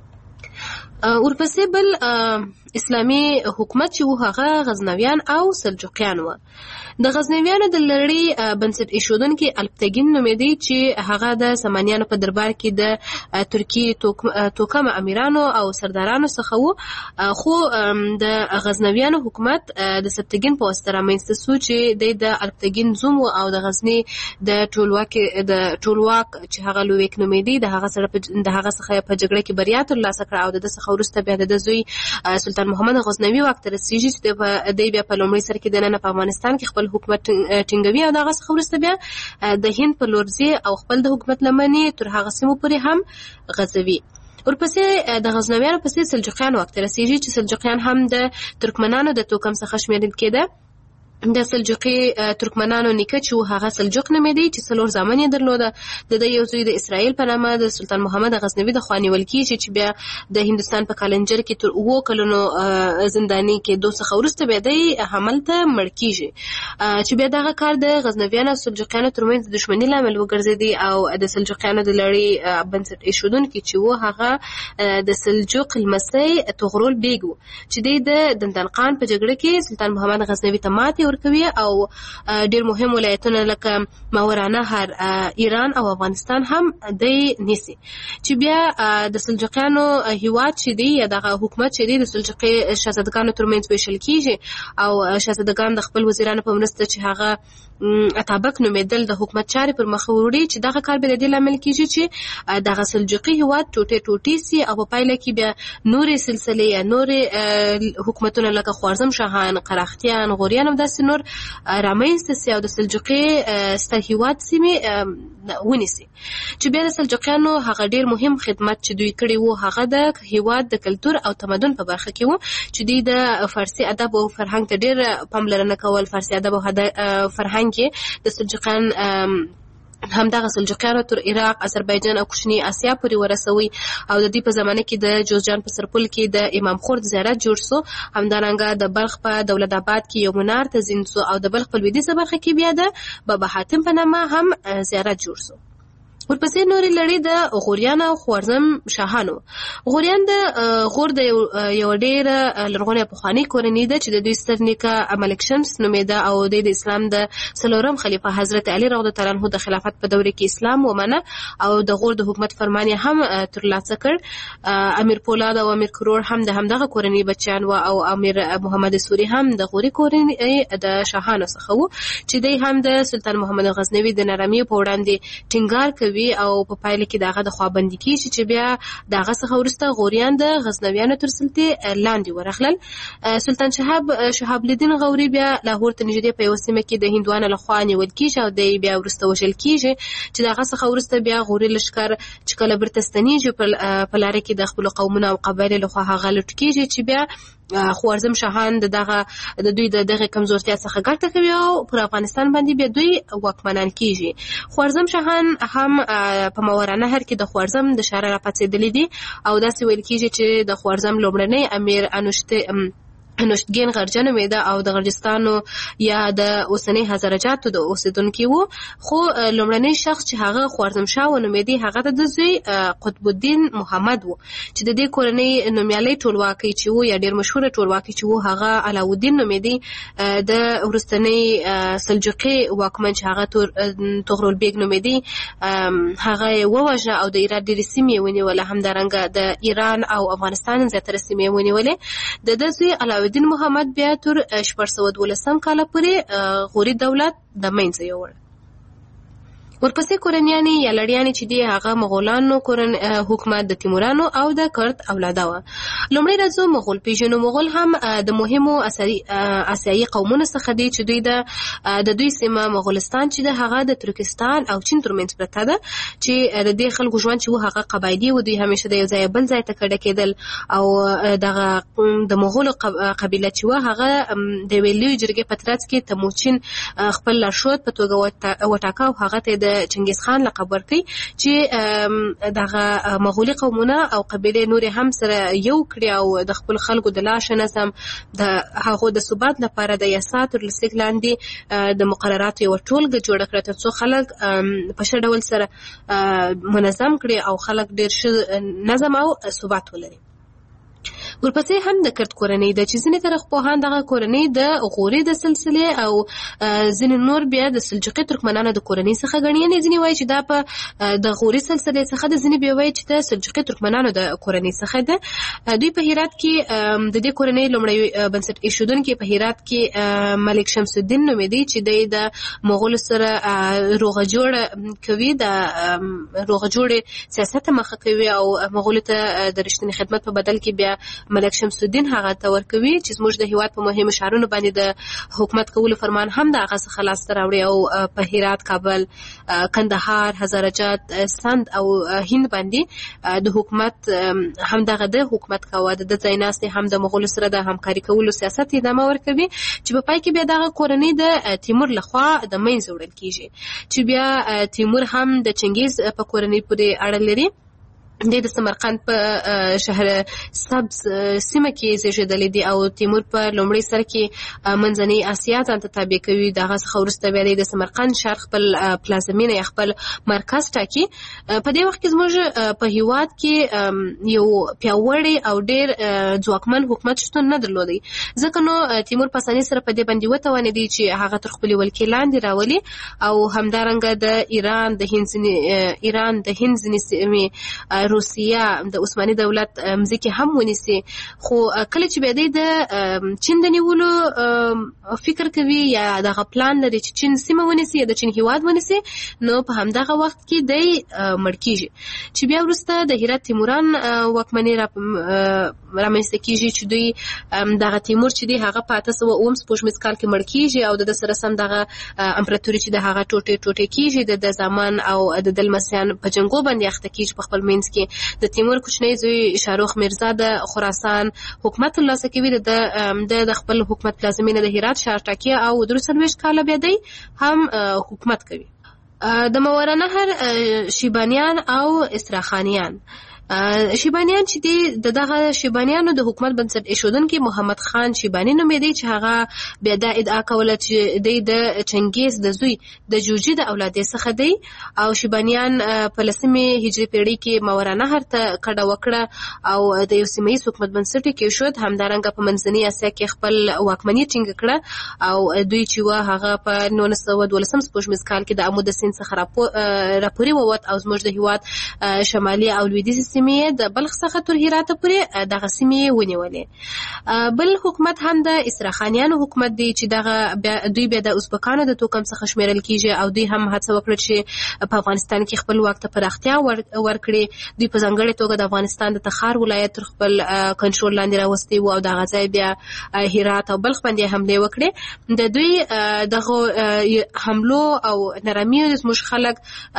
ورپسې بل اسلامي حکومت چې و هغه غزنویان او سلجوقیان و. د غزنویانو د لړۍ بنسټ ایښودونکي الپتګین نومېدی چې هغه د سامانیانو په دربار کې د ترکیې توکم امیرانو او سردارانو څخه و. خو د غزنویانو حکومت د سبتګین په واسطه رامنځته سو چې دی د الپتګین زوم و او د غزني د ټولواک د ټولواک چې هغه لویک نومېدی د هغه سره د هغه څخه په جګړه کې بریا ترلاسه کړه او د ده څخه وروسته بیا د زوی سلطان محمد غزنوي واک ته رسیږي چې دی بیا په لومړي سر کې دننه په افغانستان کې خپل حکومت ټینګوي او دغه څخه وروسته بیا د هند په لور ځي او خپل د حکومت لمنې تر هغه سیمو پورې هم غځوي. ورپسې د غزنویانو پسې سلجوقیان واک ته رسیږي چې سلجوقیان هم د ترکمنانو د توکم څخه شمیرل کېده د سلجوقي ترکمنانو نیکه چې هغه سلجوق نومېدی چې څلور زامن یې درلوده. د ده یو زوی د اسرائیل په نامه د سلطان محمد غزنوي د خوا نیول کېږي چې بیا د هندوستان په کالنجر کې تر اوو کلونو زنداني کېدو څخه وروسته بیا دی هملته مړ کېږي چې بیا دغه کار د غزنویانو او سلجوقیانو ترمنځ د دښمني لامل وګرځېدی او د سلجوقیانو د لړۍ بنسټ ایښودونکي چې و هغه د سلجوق لمسی طغرل بیګ و چې دی د دندنقان په جګړه کې سلطان محمد غزنوي ته ماتې کوي او ډیر مهم ولایتونه لکه ماورانهر ایران او افغانستان هم دی نیسي چې بیا د سلجوقیانو هیواد چې دی یا دغه حکومت چې دی د سلجوقي شاهزادګانو ترمنځ ویشل کیږي او شاهزادګان د خپل وزیرانو په مرسته چې هغه اتابک نومېدل د حکومت چارې پر مخ وړي چې دغه کار به د دې لامل کیږي چې دغه سلجوقي هیواد ټوټې ټوټې سي او په پایله کې بیا نورې سلسلې یا نورې حکومتونه لکه خوارزم شاهان، قراختیان، غوریان او داسې نور رامنځته سي او د سلجوقي ستر هیواد سیمې ونیسي چې بیا د سلجوقیانو هغه ډیر مهم خدمت چې دوی کړی وو هغه د هیواد د کلتور او تمدن په برخه کې وو چې دوی د فارسي ادب او فرهنګ ته ډیر پاملرنه کول. فارسي ادب او فرهنګ کې د سلجوقیان همدغه سلجوقیانو تر عراق، آذربایجان او کوچنی آسیا پورې ورسوي او د دې په زمانه کې د جوزجان په سرپل کې د امام خورد زیارت جوړ سو. همدارنګه د بلخ په دولت آباد کې یو منار تزین سو او د بلخ په لویدیځه برخه کې بیا د بابا حاتم په نامه هم زیارت جوړ سو. ورپسې نورې لړۍ د غوریان او خوارزم شاهانو. غوریان د غور د یو ډېره لرغونې پخوانۍ کورنۍ ده چې د دوی ستر نیکه ملک شمس نومېده او د اسلام د څلورم خلیفه حضرت علي رضی الله عنه د خلافت په دوره کې اسلام ومنه او د غور د حکومت فرمان یې هم ترلاسه کړ. امیر پولاد او امیر کرور هم د همدغه کورنۍ بچیان و او امیر محمد سوري هم د غوري کورنۍ د شاهانو څخه و چې دی هم د سلطان محمد غزنوي د نرمۍ په وړاندې ټینګار کوي او په پایله کې دغه د خوابندي کیږي چې بیا دغه څخه وروسته غوریان د غزنویانو تر سلطې لاندې ورغلل. سلطان شهاب شهاب الدین غوري بیا لاهور ته نږدې په یوه سیمه کې د هندوانو لخوا نیول کیږي او دی بیا وروسته وژل کیږي چې دغه څخه وروسته بیا غوري لښکر چې کله بیرته ستنیږي په لاره کې د خپلو قومونو او قبایلو لخوا هغه لوټ کیږي چې بیا خوارزم شاهان د دغه د دوی د دغه کمزورتیا څخه ګټه کوي او پر افغانستان باندې بیا دوی واکمنان کیږي. خوارزم شاهان هم په ماورانهر کې د خوارزم د شهره راپاڅېدلي دي او داسې ویل کیږي چې د خوارزم لومړنی امیر انوشته نوشتګین غرجه نومېده او د غرجستانو یا د اوسنۍ هزارجاتو د اوسېدونکي وو خو لومړنی شخص چې هغه خوارزم شاه ونومېدی هغه د زوی قطب الدین محمد وو چې د دې کورنۍ نومیالی ټولواکۍ چې وو یا ډېر مشهوره ټولواکۍ چې وو هغه علاوالدین نومېدی. د وروستنۍ سلجوقي واکمن چې هغه طغرل بیګ نومېدی هغه یې ووژه او د ایران ډېرې سیمې یې ونیولې. همدارنګه د ایران او افغانستان زیاتره سیمې یې ونیولې. د ده زوی علاوالدین محمد بیا تر شپږ سوه دولسم کاله پورې غوري دولت د منځه یووړ. ورپسې کورنیانې یا لړیانې چې دي هغه مغولانو حکومت د تیمورانو او د کرد اولاده وه. لومړی راځو مغول پیژنو. مغول هم د مهمو آسیایي قومونو څخه دي چې دوی د دوی سیمه مغولستان چې د هغه د ترکستان او چین ترمنځ پرته ده چې د دې خلکو ژوند چې و هغه قبایلي و. دوی همیشه د یو ځای بل ځای ته کډه کېدل او دغه د مغولو قبیله چې و هغه د یوې لویې جرګې په ترڅ کې تموچین خپل لارښود په توګه وټاکه او هغه ته د چنګیز خان لقب ورکړي چې دغه مغولي قومونه او قبیلې نورې هم سره یو کړي او د خپل خلکو د لاشه نظم د هغو د ثبات لپاره د یاسا تر لیک لاندې د مقرراتو یوه ټولګه جوړه کړه تر څو خلک په ښه ډول سره منظم کړي او خلک ډېر ښه نظم او ثبات ولري. ورپسې هم د کرد کورنۍ ده چې ځینې تاریخپوهان دغه کورنۍ د غوري د سلسلې او ځینې نور بیا د سلجوقي ترکمنانو د کورنۍ څخه ګڼي. یعنې ځینې وایي چې دا په د غوري سلسلې څخه ده، ځینې بیا وایي چې د سلجوقي ترکمنانو د کورنۍ څخه ده. دوی په هرات کې د دې کورنۍ لومړی بنسټ ایښودونکی په هرات کې ملک شمس الدین نومېدی چې دی د مغولو سره روغه جوړه کوي، د روغه جوړې سیاست مخه کوي او مغولو ته د رښتینې خدمت په بدل کې بیا ملک شمس الدین هغه ته ورکوي چې زموږ د هیواد په مهمو ښارونو باندې د حکومت کولو فرمان هم د هغه څخه لاسته راوړي او په هرات، کابل، کندهار، هزارجات، سند او هند باندې د حکومت هم دغه د حکومت کاوه. د ځای ناستې هم د مغولو سره د همکاري کولو سیاست ادامه ورکوي چې په پای کې بیا دغه کورنۍ د تیمور لخوا د منځه وړل کیږي چې بیا تیمور هم د چنګیز په کورنۍ پورې اړه لري. د سمرقند په شهر سبز سیمه کې زیږېدلی دی او تیمور په لومړي سر کې منځنۍ اسیا ځان ته تابع کوي. دغه څخه وروسته بیا د سمرقند ښار خپل پلازمینه یا خپل مرکز ټاکي. په دې وخت کې زموږ په هیواد کې یو پیاوړی او ډېر ځواکمن حکومت شتون نه درلودی، ځکه نو تیمور په اسانۍ سره په دې باندې وتوانېدی چې هغه تر خپلې ولکې لاندې راولي او همدارنګه د ایران د هند ځینې ایران د هند ځینې سیمې، روسیه، د عثماني دولت مځکې هم ونیسي. خو کله چې بیا دی د چین د نیولو فکر کوي یا دغه پلان لري چې چین سیمه ونیسي یا د چین هیواد ونیسي، نو په همدغه وخت کې دی مړ کیږي چې بیا وروسته د هرات تیموران واکمني رامنځته کیږي چې دوی دغه تیمور چې دی هغه په اته سوه اووم سپوږمیز کال کې مړ کیږي او د سره سم دغه امپراتوري چې د هغه ټوټې ټوټې کیږي د زمان او د دلمسیان په جنګو باندې اخته کیږي. په خپل منځ کې د تیمور کوچنی زوی شاروخ میرزا د خراسان حکومت ترلاسه کوي، د د خپل حکومت پلازمینه د هرات ښار ټاکي او درې څلوېښت کاله بیا دی هم حکومت کوي. د ماوراء نهر شیبانیان او استراخانیان شیبانیان چې دی د دغه شیبانیانو د حکومت بنسټ ایښودونکي محمد خان شیبانی نومېدی چې هغه بیا دا ادعا کوله چې دی د چنګیز د زوی د جوجي د اولادې څخه دی او شیبانیان په لسمې هجري پیړۍ کې ماوراء نهر ته کډه وکړه او د یو سیمه ییز حکومت بنسټ یې کېښود. همدارنګه په منځنۍ اسیا کې خپل واکمني ټینګه کړه او دوی چې وه هغه په نولس سوه دولسم سپوږمیز کال کې د امو د سیند څخه راپورې ووت او زموږ د هېواد شمالي او لویدیځې سیمې د بلخ څخه تر هراته پورې دغه سیمې ونیولې. بل حکومت هم د استراخانیانو حکومت دی چې دغه دوی بیا د ازبکانو د توکم څخه شمیرل کیږي او دوی هم هڅه وکړه چې په افغانستان کې خپل واک ته پراختیا ورکړي. دوی په ځانګړې توګه د افغانستان د تخار ولایت تر خپل کنټرول لاندې راوستی و او دغه ځای بیا هرات او بلخ باندې حملې وکړې. د دوی دغه حملو او نرمیو زموږ خلک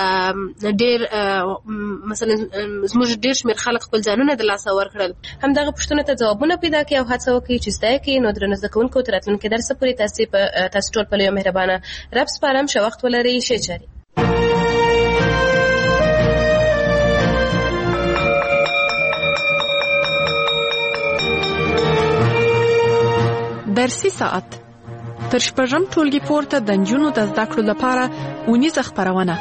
ډېر مثلا زموږ ډېر شمېر خلک خپل ځانونه د لاسه ورکړل. همدغه پوښتنو ته ځوابونه پیدا کړي او هڅه وکړي چې زده کړي. نو درنو زده کوونکو تر راتلونکي درسه پورې تاسې په تاسو ټول په لویه مهربانه رب سپارم. ښه وخت ولرئ. ښې چارې. درسي ساعت تر شپږم ټولګي پورته د نجونو د زده کړو لپاره اونیزه خپرونه.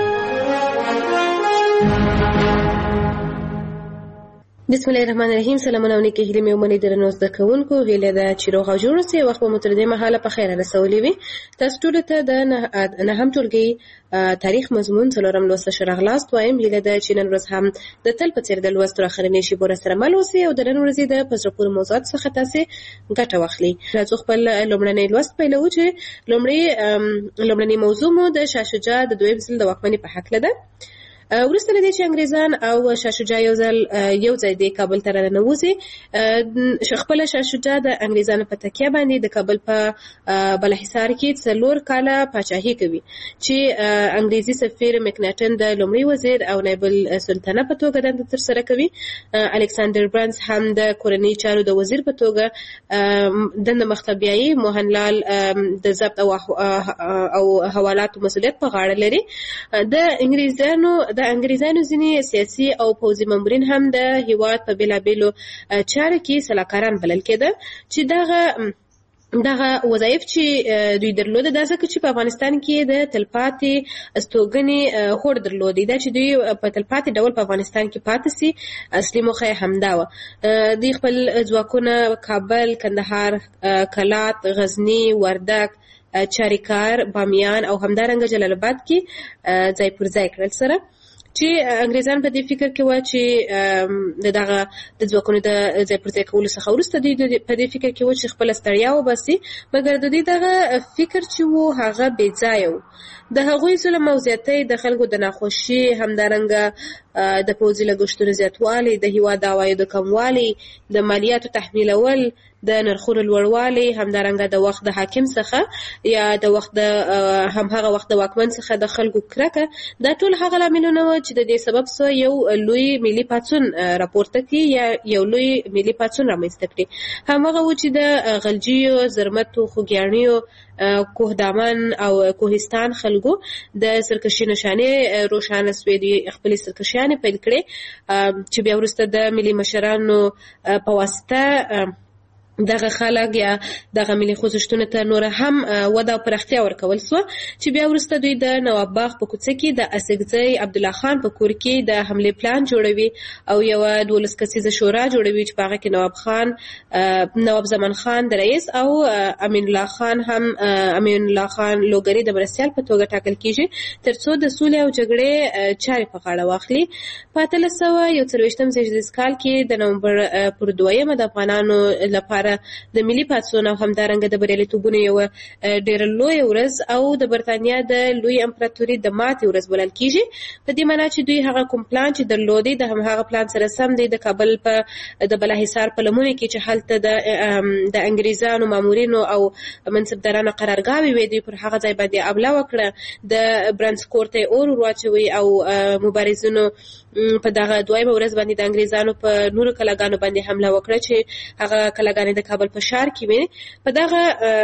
بسم الله الرحمن الرحیم. سلامونه او نیکې هیلې مې ومنئ درنو زده کوونکو. هیله ده چې روغ او جوړ اوسئ. وخت به مو تر دې مهاله په خیره رسولی وي. تاسو ټولو ته د نهم ټولګي تاریخ مضمون څلورم لوست ښه راغلاست وایم. هیله ده چې نن ورځ هم د تل په څېر د لوست تر اخرنۍ شېبو راسره مل اوسئ او د نن ورځې د په زړه پورې موضوعاتو څخه تاسې ګټه واخلئ. راځو خپل لومړنی لوست پیلوو چې لومړی لومړنۍ موضوع مو د شاه شجاع د دویم ځل د واکمنۍ په هکله ده. وروسته له دې چې انګریزان او شاه شجاع یو ځل یو ځای د کابل ته راننوځي، خپله شاه شجاع د انګریزانو په تکیه باندې د کابل په بالاحصار کې څلور کاله پاچاهي کوي چې انګریزي سفیر مکناټن د لومړي وزیر او نایب السلطنه په توګه دنده ترسره کوي. الکساندر برنس هم د کورنۍ چارو د وزیر په توګه دنده مخته بیایي. موهنلال د ضبط او حوالاتو مسؤلیت په غاړه لري. د انګریزانو د انګریزانو ځینې سیاسي او پوځي مامورین هم د هیواد په بېلابېلو چارو کې سلاکاران بلل کېده چې دغه دغه وظایف چې دوی درلوده دا ځکه چې په افغانستان کې د تلپاتې استوګنې هوډ درلودی، دا چې دوی په تلپاتې ډول په افغانستان کې پاتې سي. اصلي موخه یې همدا وه. دوی خپل ځواکونه کابل، کندهار، کلات، غزني، وردک، چاریکار، بامیان او همدارنګه جلال آباد کې ځای پر ځای کړل سره چې انګریزان په دې فکر کې و چې دغه د ځواکونو د ځای پر ځای کولو څخه وروسته دوی په دې فکر کې و چې خپل ستړیا وباسي، مګر د دې دغه فکر چې و هغه بې ځایه و. د هغوی ظلم او زیاتۍ، د خلکو د ناخوښي، همدارنګه د پوځي لګښتونو زیاتوالی، د هیواد د عوایدو کموالی، د مالیاتو تحمیلول، د نرخونو لوړوالی، همدارنګه د وخت د حاکم څخه یا د وخت د همهغه وخت د واکمن څخه د خلکو کرکه، دا ټول هغه لاملونه وو چې د دې سبب سو یو لوی ملي پاڅون راپورته کړي یا یو لوی ملي پاڅون رامنځته کړي. همهغه و چې د غلجیو، زرمتو، خوږیاڼیو، کوهدامن او کوهستان خلکو د سرکشي نشانې روښانه سوې، دوی خپلې سرکشیانې پیل کړې چې بیا وروسته د ملي مشرانو په واسطه دغه خلک یا دغه ملي خوځښتونو ته نور هم وده او پراختیا ورکول سو، چې بیا وروسته دوی د نواب باغ په کوڅه کې د اسګزی عبدالله خان په کور کې د حملې پلان جوړوي او یو دولس کسیزه شورا جوړوي چې په هغه کې نواب خان، نواب زمان خان د رئیس او امین الله خان هم امین الله خان لوګری د مرستیال په توګه ټاکل کیږي، ترڅو د سولې او جګړې چارې په غاړه واخلي. په اتلس سوه یو څلوېښتم زیږدیز کال کې د نومبر پر دویمه د افغانانو لپاره د ملي پاڅون او همدارنګه د بریالیتوبونو یو ډېر لوی ورځ او د برتانیا د لوی امپراتوري د ماتې ورځ بلل کیږي. په دې معنی چې دوی هغه کوم پلان چې درلودي د همهغه پلان سره سم دی د کابل په د بالاحصار په لمنه کې چې هلته د د انګریزانو مامورینو او منصبدارانو قرارګاوې وې، دوی پر هغه ځای باندې حمله وکړه، د برانسکورت ته اور واچوي او مبارزینو په دغه دویمه ورځ باندې د انګریزانو په نورو کلاګانو باندې حمله وکړه چې هغه کلاګانې د کابل په ښار کې وې. په دغه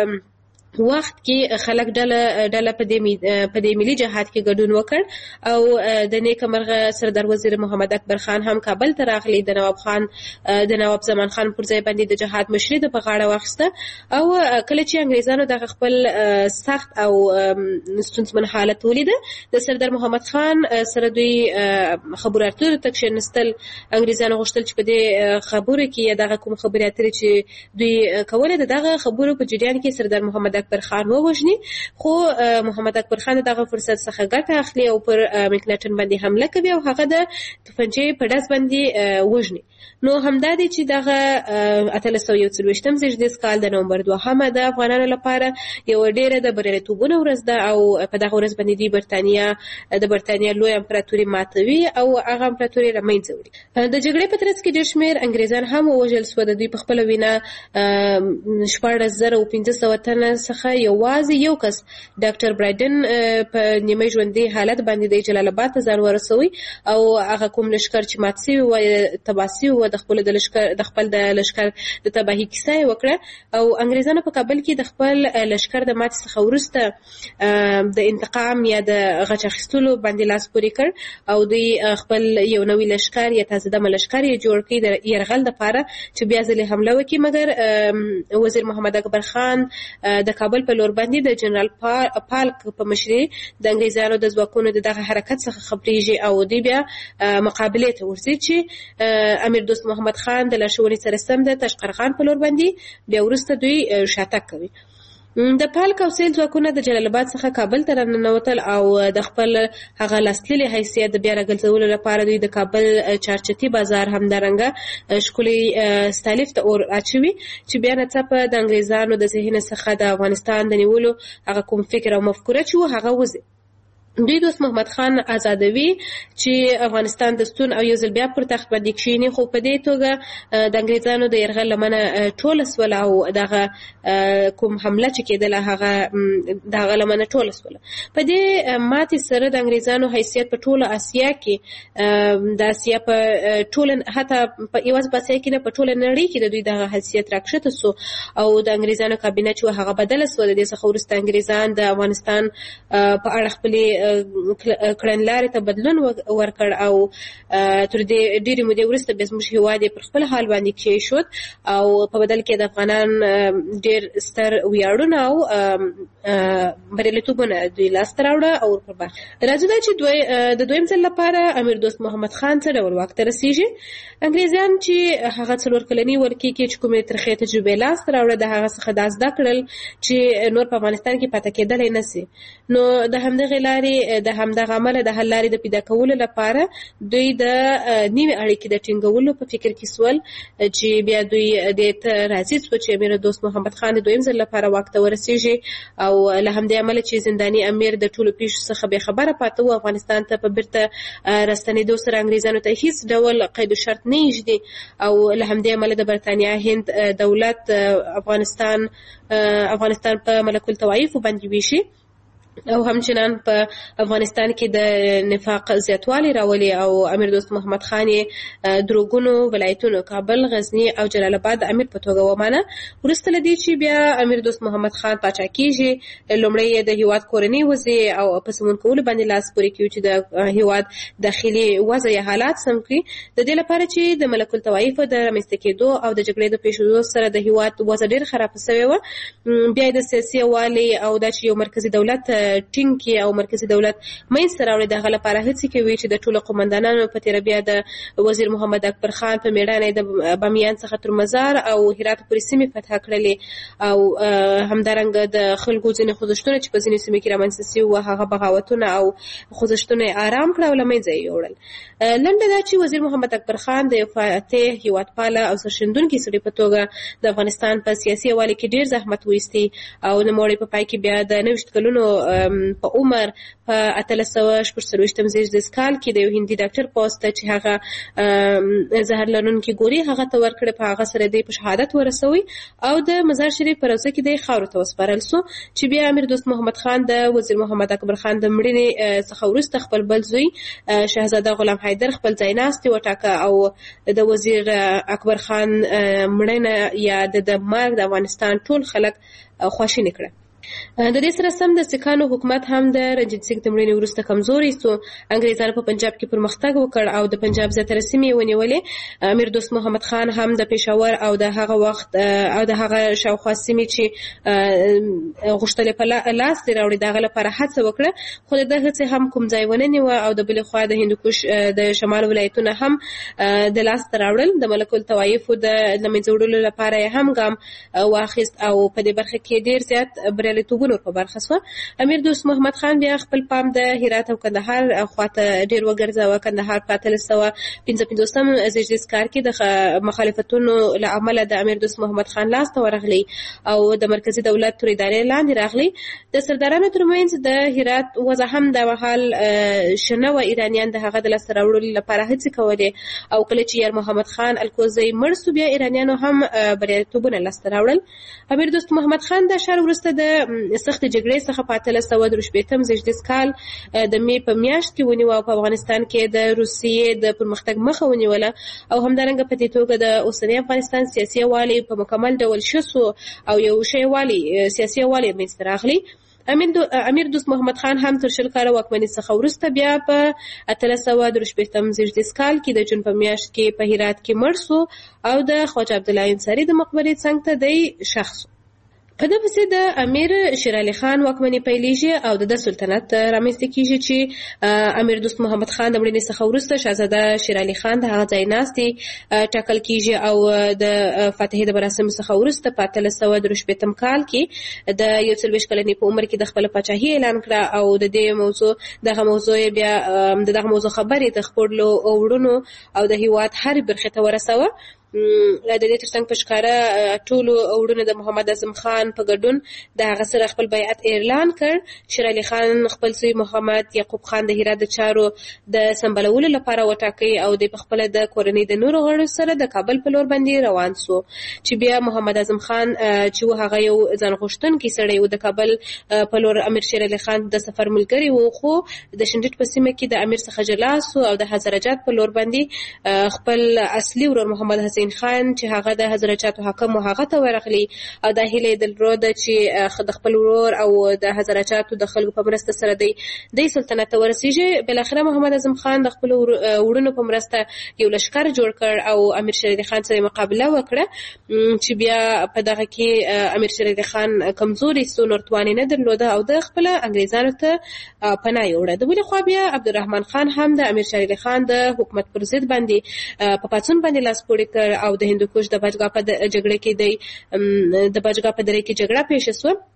وخت کې خلک ډله ډله په دې په دې ملي جهاد کې ګډون وکړ او د نیکمرغه سردار وزیر محمد اکبر خان هم کابل ته راغلی، د نواب خان د نواب زمان خان پر ځای باندې د جهاد مشري د په غاړه واخیسته. او کله چې انګریزانو د خپل سخت او ستونزمن حالت ولیده، د سردار محمد خان سره دوی خبرو اترو ته کښېنستل. انګریزانو غوښتل چې په دې خبرو کې دغه کوم خبرې اترې چې دوی کوله دغه خبرو په جریان کې سردار محمد اکبر خان ووژني، خو محمد اکبر خان دغه فرصت څخه ګټه اخلي او پر مکناټن باندې حمله کوي او هغه د توپنچې په ډز باندې وژني. نو همدا دی چې دغه اتلس سوه یو څلوېښتم زیږدیز کال د نومبر دوهمه د افغانانو لپاره یو ډېره د بریالیتوبونو ورځ ده او په دغه ورځ باندې دوی برتانیا د برتانیا لوی امپراتوري ماتوي او هغه امپراتوري له منځه وړي. د جګړې په ترڅ کې ډېر شمېر انګریزان هم ووژل سوه. د دوی په خپله وینا شپاړس زره او پنځه سوه تنه څخه یوازې یو کس ډاکټر برایډن په نیمه ژوندي حالت باندې د جلال آباد ته ځان ورسوي او هغه کوم لښکر چې مات سوي و تباه سوي و د خپل د لښکر د خپل د لښکر د تباهي کیسه یې وکړه. او انګریزانو په کابل کې د خپل لښکر د ماتې څخه وروسته د انتقام یا د غچ اخیستلو باندې لاس پورې کړ او دوی خپل یو نوی لښکر یا تازه دمه لښکر یې جوړ کړی د یرغل دپاره چې بیا ځلې حمله وکړي. مګر وزیر محمد اکبر خان د کابل په لور باندې د جنرال پالک په مشرۍ د انګریزانو د ځواکونو د دغه حرکت څخه خبرېږي او دوی بیا مقابلې ته ورځي چې امیر دوست محمد خان د لارښوونې سره سم د تاشقرغان په لور باندې بیا وروسته دوی شاتګ کوي. د پالک او سیل ځواکونه د جلال آباد څخه کابل ته راننوتل او د خپل هغه لاسلیلې حیثیت د بیا راګرځولو لپاره دوی د کابل چارچتي بازار همدارنګه ښکلي ستالیف ته اور اچوي چې بیا ناڅاپه د انګریزانو د ذهن څخه د افغانستان د نیولو هغه کوم فکر او مفکوره چې و هغه وځي. دوی دوست محمد خان آزادوي چې افغانستان د ستون او یو ځل بیا پر تخت باندې کښېني، خو په دې توګه د انګریزانو د یرغل لمنه ټوله سوله او دغه کوم حمله چې کېدله هغه دغه لمنه ټوله سوله. په دې ماتې سره د انګریزانو حیثیت په ټوله اسیا کې د اسیا په ټوله حتی په یوازې په اسیا کې نه په ټوله نړۍ کې د دوی دغه حیثیت راکښته سو او د انګریزانو کابینه چې هغه بدله سوه. د دې څخه وروسته انګریزان د افغانستان په اړه خپلې کړنلارې ته بدلون ورکړ او تر دې ډېرې مودې وروسته بیا زموږ هېواد یې پر خپل حال باندې کېښود او په بدل کې د افغانان ډېر ستر ویاړونه او بریالیتوبونه دوی لاسته راوړه او ورپر برخه. راځو دا چې د دویم ځل لپاره امیر دوست محمد خان څه ډول واک ته رسېږي. انګریزان چې هغه څلور کلني ولکې کې چې کومې ترخې تجربې لاسته راوړه د هغه څخه دا زده کړل چې نور په افغانستان کې پاتې کېدلی نه سي. نو د همدغې لارې چې د همدغه عمل د حل لارې د پیدا کولو لپاره دوی د نوې اړیکې د ټینګولو په فکر کې سول چې بیا دوی د ته راضي شو چې امیر دوست محمد خان د دویم ځل لپاره واک ته ورسیږي او له همدې عمله چې زنداني امیر د ټولو پیښو څخه به خبره پاته و افغانستان ته په بیرته راستنېدو سره انګریزانو ته هیڅ ډول قید و شرط نه ایږدي او له همدې عمله د برتانیا هند دولت افغانستان افغانستان په ملک الطوایف باندې ویشي او همچنان په افغانستان کې د نفاق زیاتوالی راولي او امیر دوست محمد خان دروغونو ولایتونو کابل غزنی او جلال آباد د امیر په توګه ومانه. وروسته له دې چې بیا امیر دوست محمد خان پاچا کیږي لومړی د هیواد کورنۍ وضع او په سمون کولو باندې لاس پورې کوي چې د هیواد داخلي وضع یا حالات سم کړي د دې لپاره چې د ملک الطوایف د رامنځته کېدو او د جګړې د پیښېدو سره د هیواد وضع ډېر خراب شوی و. بیا د سیاسي والي او د یو مرکزی دولت ټینګ او مرکزی دولت مینځته راوړي دغه لپاره هڅې کوي چې د ټولو قومندانانو په تیر بیا د وزیر محمد اکبر خان په میړانه د بامیان څخه تر مزار او هرات پورې سیمې فتح کړلې او همدارنګه د خلکو ځینې خوځښتونه چې په ځینې سیمې کې رامنځته شوي وو هغه بغاوتونه او خوځښتونه آرام کړه او له منځه یې یوړل. لنډه دا چې وزیر محمد اکبر خان د یو فاتح هیوادپاله او سرښندونکي سړي په توګه د افغانستان په سیاسي حوالې کې ډېر زحمت وایستی او نوموړی په پای کې بیا د نوښت کلونو په عمر په اتلس سوه شپږ څلوېښتم زېږدیز کال کې د یو هندي ډاکټر پوسټ چې هغه زهر لرونکي ګولۍ هغه ته ورکړې په هغه سره دی په شهادت ورسوي او د مزار شریف په روضه کې د خاورو ته وسپارل سو چې بیا امیر دوست محمد خان د وزیر محمد اکبر خان د مړینې څخه وروسته خپل بل زوی شهزاده غلام حیدر خپل ځای ناستي وټاکه او د وزیر اکبر خان مړینه یا د مرګ د افغانستان ټول خلک خواشیني کړه. د دې سره سم د سکانو حکومت هم د رنجیت سنګ د مړینې وروسته کمزوري سو. انګریزانو په پنجاب کې پرمختګ وکړ او د پنجاب زیاتره سیمې ونیولې. امیر دوست محمد خان هم د پېښور او د هغه وخت او د هغه شاوخوا سیمې چې غوښتلې په لاس دې راوړي دغه لپاره هڅه وکړه خو د هڅې هم کوم ځای ونه نیوه او د بلې خوا د هندوکش د شمال ولایتونه هم د لاس ته راوړل. د ملک الطوایف د له منځه وړلو لپاره هم ګام واخیست او په دې برخه کې ډېر زیات توبونو په برخه سو. امیر دوست محمد خان بیا خپل پام د هرات او کندهار خواته ډیر وګرځاوه. کندهار په اتلس سوه پنځه پنځوسم زېږدیز کال کې د مخالفتونو له امله د امیر دوست محمد خان لاس ته ورغلی او د مرکزی دولت تر ادارې لاندې راغلی. د سردارانو ترمنځ د هرات وضع هم د مهال شنه و ایرانیان د هغه د لاسته راوړلو لپاره هڅې کولې او کله چې یار محمد خان الکوزی مړ سو بیا ایرانیانو هم بریالیتوبونه لاسته راوړل. امیر دوست محمد خان د شهر وروسته د سخت جګړې څخه په اتلس سوه درې شپېتم زېږدیز کال د مې په میاشت کې ونیو او په افغانستان کې د روسیې د پرمختګ مخه ونیوله او همدارنګه په دې توګه د اوسني افغانستان سیاسي والی په مکمل ډول شسو او یو شی والی سیاسي والی منځته راغلی. امیر, دو امیر دوست محمد خان هم تر شل کاله واکمنۍ څخه وروسته بیا په اتلس سوه درې شپېتم زېږدیز کال کې د جون په میاشت کې په هرات کې مړ سو او د خواجه عبدالله انصاري د مقبرې څنګ ته دی ښخ سو. په دې پسې د امیر شیر علي خان واکمنۍ پیلېږي او د سلطنت رامنځته کېږي چې امیر دوست محمد خان د مړینې څخه وروسته شهزاده شیر علي خان د هغه ځای ناستي ټاکل کېږي او د فاتحې د مراسمو څخه وروسته په اتلس سوه درې شپېتم کال کې د یو څلوېښت کلنې په عمر کې د خپله پاچاهي اعلان کړه او د دې موضوع دغه موضوع بیا د دغه موضوع خبرې د خپلو وروڼو او د هیواد هرې برخې ته ورسوه. د دې ترڅنګ په ښکاره ټولو وروڼو د محمد اعظم خان په ګډون د هغه سره خپل بیعت اعلان کړ. شیر علي خان خپل زوی محمد یعقوب خان د هرات د چارو د سمبالولو لپاره وټاکئ او د پخپله د کورنۍ د نورو غړو سره د کابل په لور باندې روان سو چې بیا محمد اعظم خان چې و هغه یو ځان غوښتونکی سړی و د کابل په لور امیر شیر علي خان د سفر ملګری و خو د شنډټ په سیمه کې د امیر څخه جلا سو او د هزارجات په لور باندې خپل اصلي ورور محمد حسین خان چې هغه د هزارجاتو حاکم و هغه ته ورغلی او د هیلې دلروده چې د خپل ورور او د هزارجاتو د خلکو په مرسته سره دی د سلطنت ته ورسیږي. بلاخره محمد اعظم خان د خپل وروڼو په مرسته یو لښکر جوړ کړ او امیر شیر علي خان سره مقابله وکړه چې بیا په دغه کې امیر شیر علي خان کمزوري سو نور توانې نه درلوده او د خپل انګریزانو ته پناه یوړه. د بلې خوا بیا عبدالرحمن خان هم د امیر شیر علي خان د حکومت پر ضد باندې په پاڅون باندې لاس پورې کړ او د هندوکش د باجګا په جګړه کې د د باجګا په دره کې جګړه پیښه شوه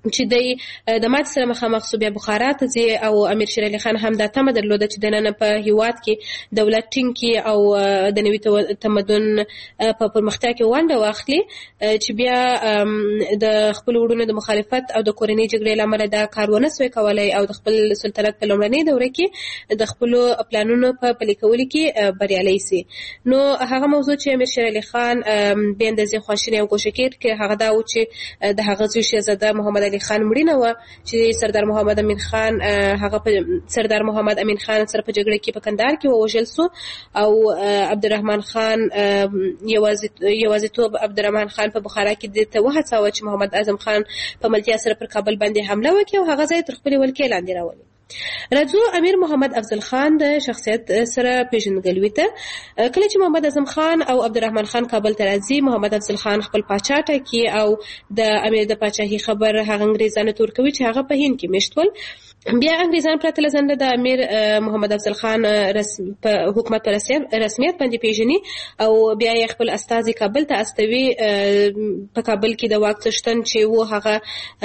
چې د د مات سره مخامخ شو بیا بخارا ته ځي او امیر شیر علي خان هم دا تمه درلوده چې د نن په هیواد کې دولت ټینګ کې او د نوي تمدن په پرمختیا کې ونډه واخلي چې بیا د خپل وروڼو د مخالفت او د کورنۍ جګړې لامل دا کار ونه سوی کولای او د خپل سلطنت په لومړنۍ دوره کې د خپل پلانونو په پلي کولو کې بریالي سي. نو هغه موضوع چې امیر شیر علي خان به اندازې خواشینی او کوشکیر کې هغه دا و چې د هغه زوی شهزاده محمد علي خان مړینه و چې سردار محمد امین خان هغه په سردار محمد امین خان سره په جګړه کې په کندهار کې ووژل سو او عبدالرحمن خان یوازې یوازېتوب عبدالرحمن خان په بخارا کې د ته وهڅاوه چې محمد اعظم خان په ملتیا سره پر کابل باندې حمله وکړي او هغه ځای تر خپلې ولکې لاندې راولي. راځو امیر محمد افضل خان د شخصیت سره پیژندګلوي ته. کله چې محمد اعظم خان او عبدالرحمن خان کابل ته راځي محمد افضل خان خپل پاچا ټاکي او د امیر د پاچاهي خبر هغه انګریزانو ته ورکوي چې هغه په هند کې میشت ول. بیا انګریزان پرته له ځنډه د امیر محمد افضل خان په حکومت په رسمیت باندې پیژني او بیا یې خپل استازي کابل ته استوي. په کابل کې د واک څښتن چې و هغه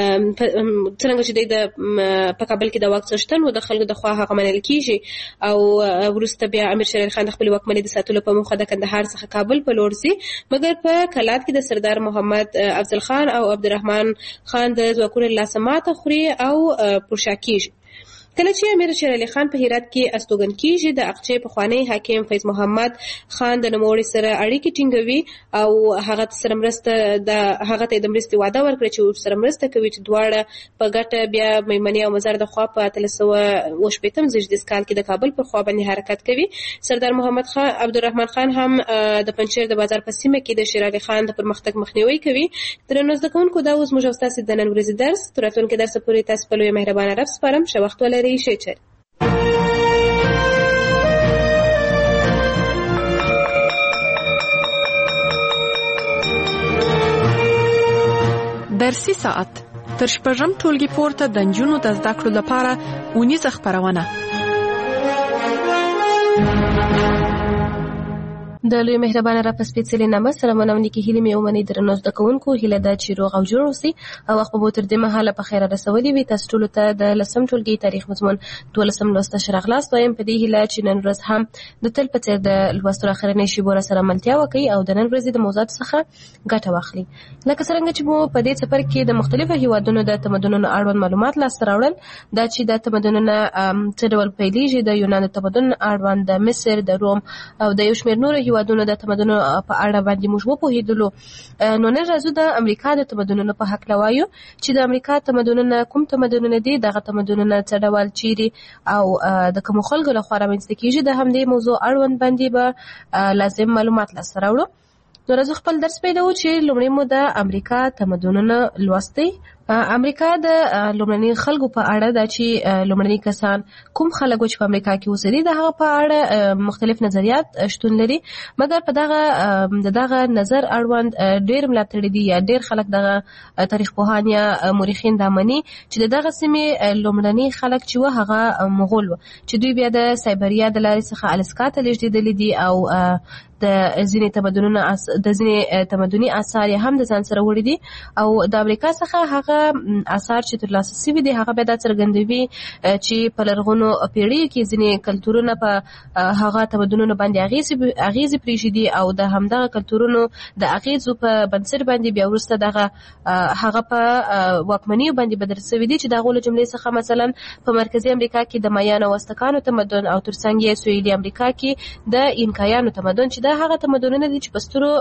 څنګه چې د په کابل کې د واک څښتن و د خلکو د خوا هغه منل کیږي او وروسته بیا امیر شیر علي خان د خپل واکمنۍ د ساتلو په موخه د کندهار څخه کابل په لور ځي، مګر په کلات کې د سردار محمد افضل خان او عبدالرحمن خان د ځواکونو لاسه ماته خوري او پرشا کیږي. کله چې امیر شیر علي خان په هرات کې استوګن کیږي د اقچې پخوانی حاکم فیض محمد خان د نوموړي سره اړیکې ټینګوي او هغه سره مرسته د هغه ته د مرستې وعده ورکړي چې سره مرسته کوي چې دواړه په ګټه بیا میمنې او مزار د خوا په اتلس سوه اوه شپېتم زیږدیز کال کې د کابل پر خوا باندې حرکت کوي. سردار محمد خان عبدالرحمن خان هم د پنجشیر د بازار په سیمه کې د شیر علي خان د پرمختګ مخنیوي کوي. درنو زده کوونکو دا اوس موږ ستاسو د نن ورځې درس تر راتلونکي درس پورې تاسو په لوی مهربانه رب سپارم. ښه وخت ولرئ. شکر. درسي ساعت تر شپږم ټولګي پورته د نجونو د زده کړو لپاره اونیزه خپرونه. د لوی مهربانه را په سپېڅلې نامه سلامونه او نیکې هیلې مې ومنئ. درنو زده کوونکو هیله ده چې روغ او جوړ اوسئ او وخت به مو تر دې مهاله په خیره رسولي وي. تاسو ټولو ته د لسم ټولګي تاریخ مضمون دولسم لوست ښه راغلاست وایم په دې هیله چې نن ورځ هم د تل په څېر د لوستو اخرنۍ شیبو راسره ملتیا وکړئ او د نن ورځې د موضوعاتو څخه ګټه واخلئ. لکه څرنګه چې مو په دې څپر کې د مختلفو هیوادونو د تمدنونو اړوند معلومات لاسته راوړل، دا چې د تمدنونه څه ډول پیلېږي، د یونان د تمدن اړوند، د مصر، د روم او د یو شمېر نورو هیوادونو د تمدنونو په اړه باندې موږ وپوهېدلو. نو نن راځو د امریکا د تمدنونو په هکله وایو چې د امریکا تمدنونه کوم تمدنونه دي، دغه تمدنونه څه ډول چیرې او د کومو خلکو لخوا رامنځته کېږي. د همدې موضوع اړوند باندې به لازم معلومات لاسته راوړو. نو راځو خپل درس پیلوو چې لومړی مو د امریکا تمدنونه لوستئ. امریکا د لومړني خلکو په اړه دا چې لومړني کسان کوم خلک چې په امریکا کې اوسېدي د هغه په اړه مختلف نظریات شتون لري، مګر په دغه د دغه نظر اړوند ډېر ملاتړي دي یا ډېر خلک دغه تاریخ پوهان یا مورخین دا مني چې دغه سیمې لومړني خلک چې و هغه مغول و چې دوی بیا د سایبریا د لارې څخه الاسکا ته لېږدېدلي دي او د ځینې تمدنونو د ځینې تمدني آثار یې هم د ځان سره وړي دي او د امریکا څخه هغه آثار چې ترلاسه شوي دي هغه بیا دا څرګندوي چې په لرغونو پیړیو کې ځینې کلتورونه په هغه تمدنونو باندې اغیزې پرېښودي او د همدغه کلتورونو د اغیزو په بنسټ باندې بیا وروسته دغه هغه په واکمنیو باندې بدل شوي دي چې د هغو له جملې څخه مثلا په مرکزي امریکا کې د مایانو او ازتکانو تمدن او ترڅنګ یې سویلي امریکا کې د اینکایانو تمدن چې دا هغه تمدنونه دي چې په سترو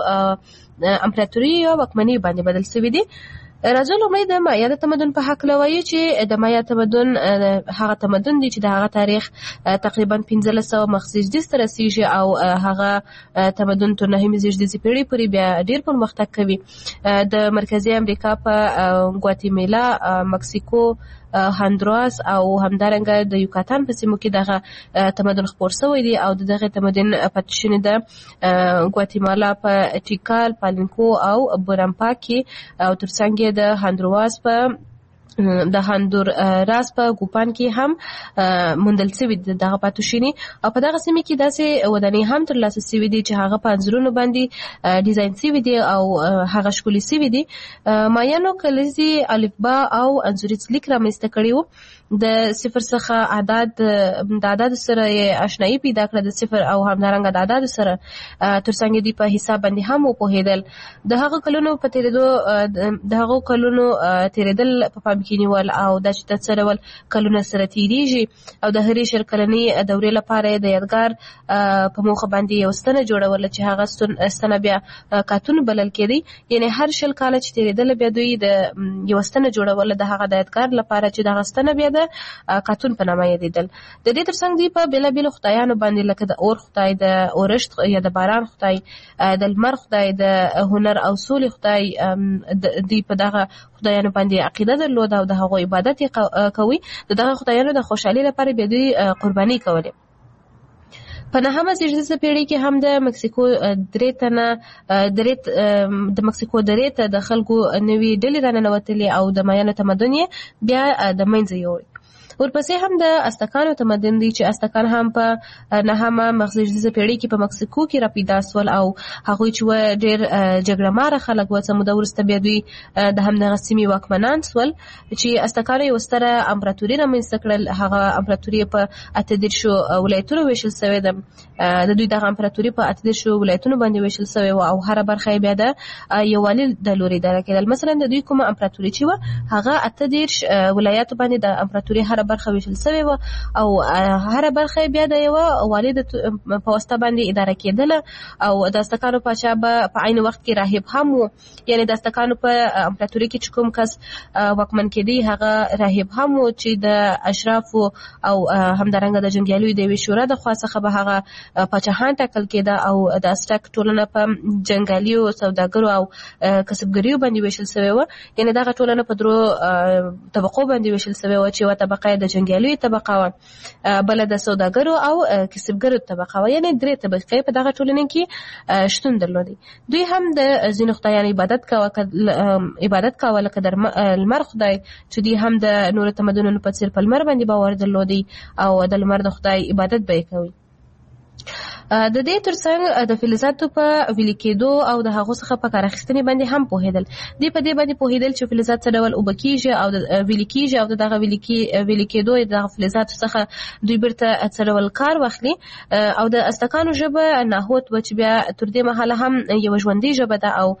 امپراتوري یا واکمنۍ باندې بدل شوي دي. راځو لومړی د مایا د تمدن په هکله وایو چې د مایا تمدن هغه تمدن دی چې د هغه تاریخ تقریبا پنځلس سوه مخ زیږدیز ته رسیږي او هغه تمدن تر نهمې زیږدیزې پیړۍ پورې بیا ډېر پرمختګ کوي. د مرکزي امریکا په ګواتیمالا، مکسیکو، هندوراس او همدارنګه د یوکاتان په سیمو کې دغه تمدن خپور شوی دی او دغه تمدن پاتې شونې د ګواتیمالا په ټیکال، پالینکو او بورامپا کې او ترڅنګ د هندوراس په د هاندور راس په ګوپان کې هم موندل شوی دغه پاتوشینی او په دغه سیمه کې داسې ودانۍ هم ترلاسه شوي دي چې هغه په انځورونو باندې ډیزاین شوي دي او هغه ښکلي شوي دي. مایانو کلیزي الفبا او انځوریز لیک رامنځته کړي وو. د صفر څخه اعداد د اعداد سره آشنایي پیدا کړه، د صفر او همدارنګه د اعداد سره ترڅنګ دي په حساب باندې هم وپوهېدل. د هغه کلونو په تیرېدو د هغه کلونو تیرېدل په پام کې نیول او د چې د څه ډول کلونه سره تیریږي او د هرې شل کلنې دورې لپاره د یادګار په موخه باندې یو ستنه جوړول چې هغه ستنه بیا کارتون بلل کېدی. یعنې هر شل کاله چې تیرېدل بیا دوی د یو ستنه جوړول د هغه د یادګار لپاره چې دغه ستنه بیا د کارتون په نامه یادېدل. د دې ترڅنګ دوی په بېلابېلو خدایانو باندې لکه د اور خدای، د اورښت یا د باران خدای، د لمر خدای، د هنر او سولې خدای، دوی په دغه خدایانو باندې عقیده درلوده او د هغو عبادت یې کوي. د دغه خدایانو د خوشحالۍ لپاره بیا دوی قرباني کولې. په نهمه زېږدیزه پیړۍ کې هم د مکسیکو درې تنه درې د مکسیکو درې ته د خلکو نوې ډلې راننوتلې او د مایانو تمدن یې بیا د منځه یوړ. ورپسې هم د ازتکانو تمدن دی چې ازتکان هم په نهمه مغزیږدیزه پیړۍ کې په مکسیکو کې را پیدا سول او هغوی چې و ډېر جګړه ماره خلک و. څه موده وروسته بیا دوی د همدغه سیمې واکمنان سول چې ازتکانو یوه ستره امپراتوري رامنځته کړل. هغه امپراتوري په اته دېرشو ولایتونو ویشل سوې ده. د دوی دغه امپراتوري په اته دېرشو ولایتونو باندې ویشل سوې وه او هره برخه یې بیا د یووالي د لورې اداره کېدل. مثلا د دوی کومه امپراتوري چې وه هغه اته دېرش ولایاتو باندې د امپراتوري هره برخه ویشل سوې وه او هره برخه بیا د یوه والي په واسطه باندې اداره کېدله او د ازتکانو پاچا به په عین وخت کې راهب هم و. یعنې د ازتکانو په امپراتوري کې چې کوم کس واکمن کېدی هغه راهب هم و چې د اشرافو او همدارنګه د جنګیالیو د یوې شورا د خوا څخه به هغه پاچاهان ټاکل کېده او د ازتک ټولنه په جنګیالیو، سوداګرو او کسبګریو باندې ویشل سوې وه. یعنې دغه ټولنه په درو طبقو باندې ویشل سوې وه چې یوه طبقه د جنګیالیو طبقه وه، بله د سوداګرو او کسبګرو طبقه وه. یعنې درې طبقې په دغه ټولنې کې شتون درلودی. دوی هم د ځینو خدایانو عبادت کوه عبادت کوه لکه د لمر خدای چې دوی هم د نورو تمدنونو په څېر په لمر باندې باور درلودی او د لمر د خدای عبادت به یې کوي. د دې ترڅنګ د فلزاتو په ویلي کېدو او د هغو څخه په کار اخیستنې باندې هم پوهېدل. دوی په دې باندې پوهېدل چې فلزات څه ډول اوبه کېږي او د ویلي کېږي او د دغه ویلي کېدو د دغه فلزاتو څخه دوی بیرته څه ډول کار واخلي. او د ازتکانو ژبه ناهوت وه چې بیا تر دې مهاله هم یوه ژوندۍ ژبه ده او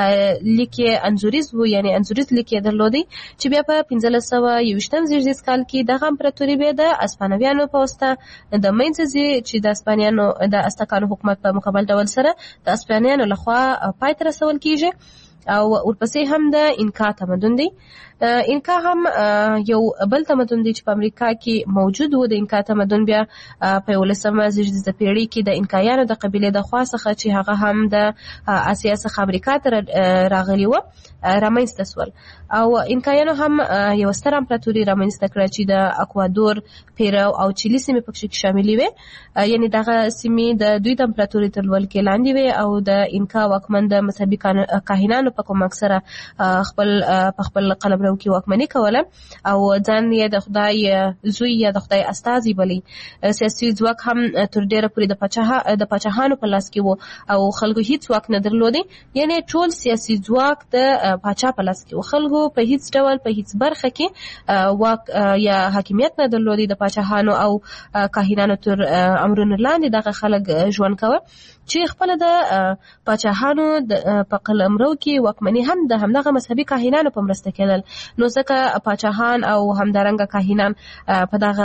لیک یې انځوریز و، یعنې انځوریز لیک یې درلودی چې بیا په پنځلس سوه یوویشتم زېږدیز کال کې دغه امپراتوري بیا د اسپانویانو په واسطه د منځه ځي چې د اسپانیانو د ازتکانو حکومت په مکمل ډول سره د اسپانیانو لخوا پای ته رسول کیږي. او ورپسې هم د انکا تمدن دی. انکا هم یو بل تمدن دی چې په امریکا کې موجود و. د انکا تمدن بیا په یولسمه زېږدیزه پیړۍ کې د انکایانو د قبیلې د خوا څخه چې هغه هم د اسیا څخه امریکا ته راغلي وه رامنځته سول. او انکایانو هم یو ستر امپراتوري رامنځته کړه چې د اکوادور، پیرو او چیلي سیمې پکې کې شاملې وې. یعنې دغه سیمې د دوی د امپراتوري تر ولکې لاندې وې او د انکا واکمن د مذهبي کاهنانو په کوم اکثره خپل په خپل قلمرو کې واکمني کوله او ځان یې د خدای زوی یا د خدای استازي بلی. سیاسي ځواک هم تر ډېره پورې د پاچا د پاچاهانو په لاس کې و او خلکو هیڅ واک نه درلودی. یعنې ټول سیاسي ځواک د پاچا په لاس کې و. خلکو په هیڅ ډول په هیڅ برخه کې واک یا حاکمیت نه درلودی. د پاچاهانو او کاهنانو تر امرونو لاندې دغه خلک ژوند کوه چې خپل د پاچاهانو په قلمرو کې واکمني هم د همدغه مذهبي کاهنانو په مرسته کېدل. نو ځکه پاچاهان او همدارنګه کاهنان په دغه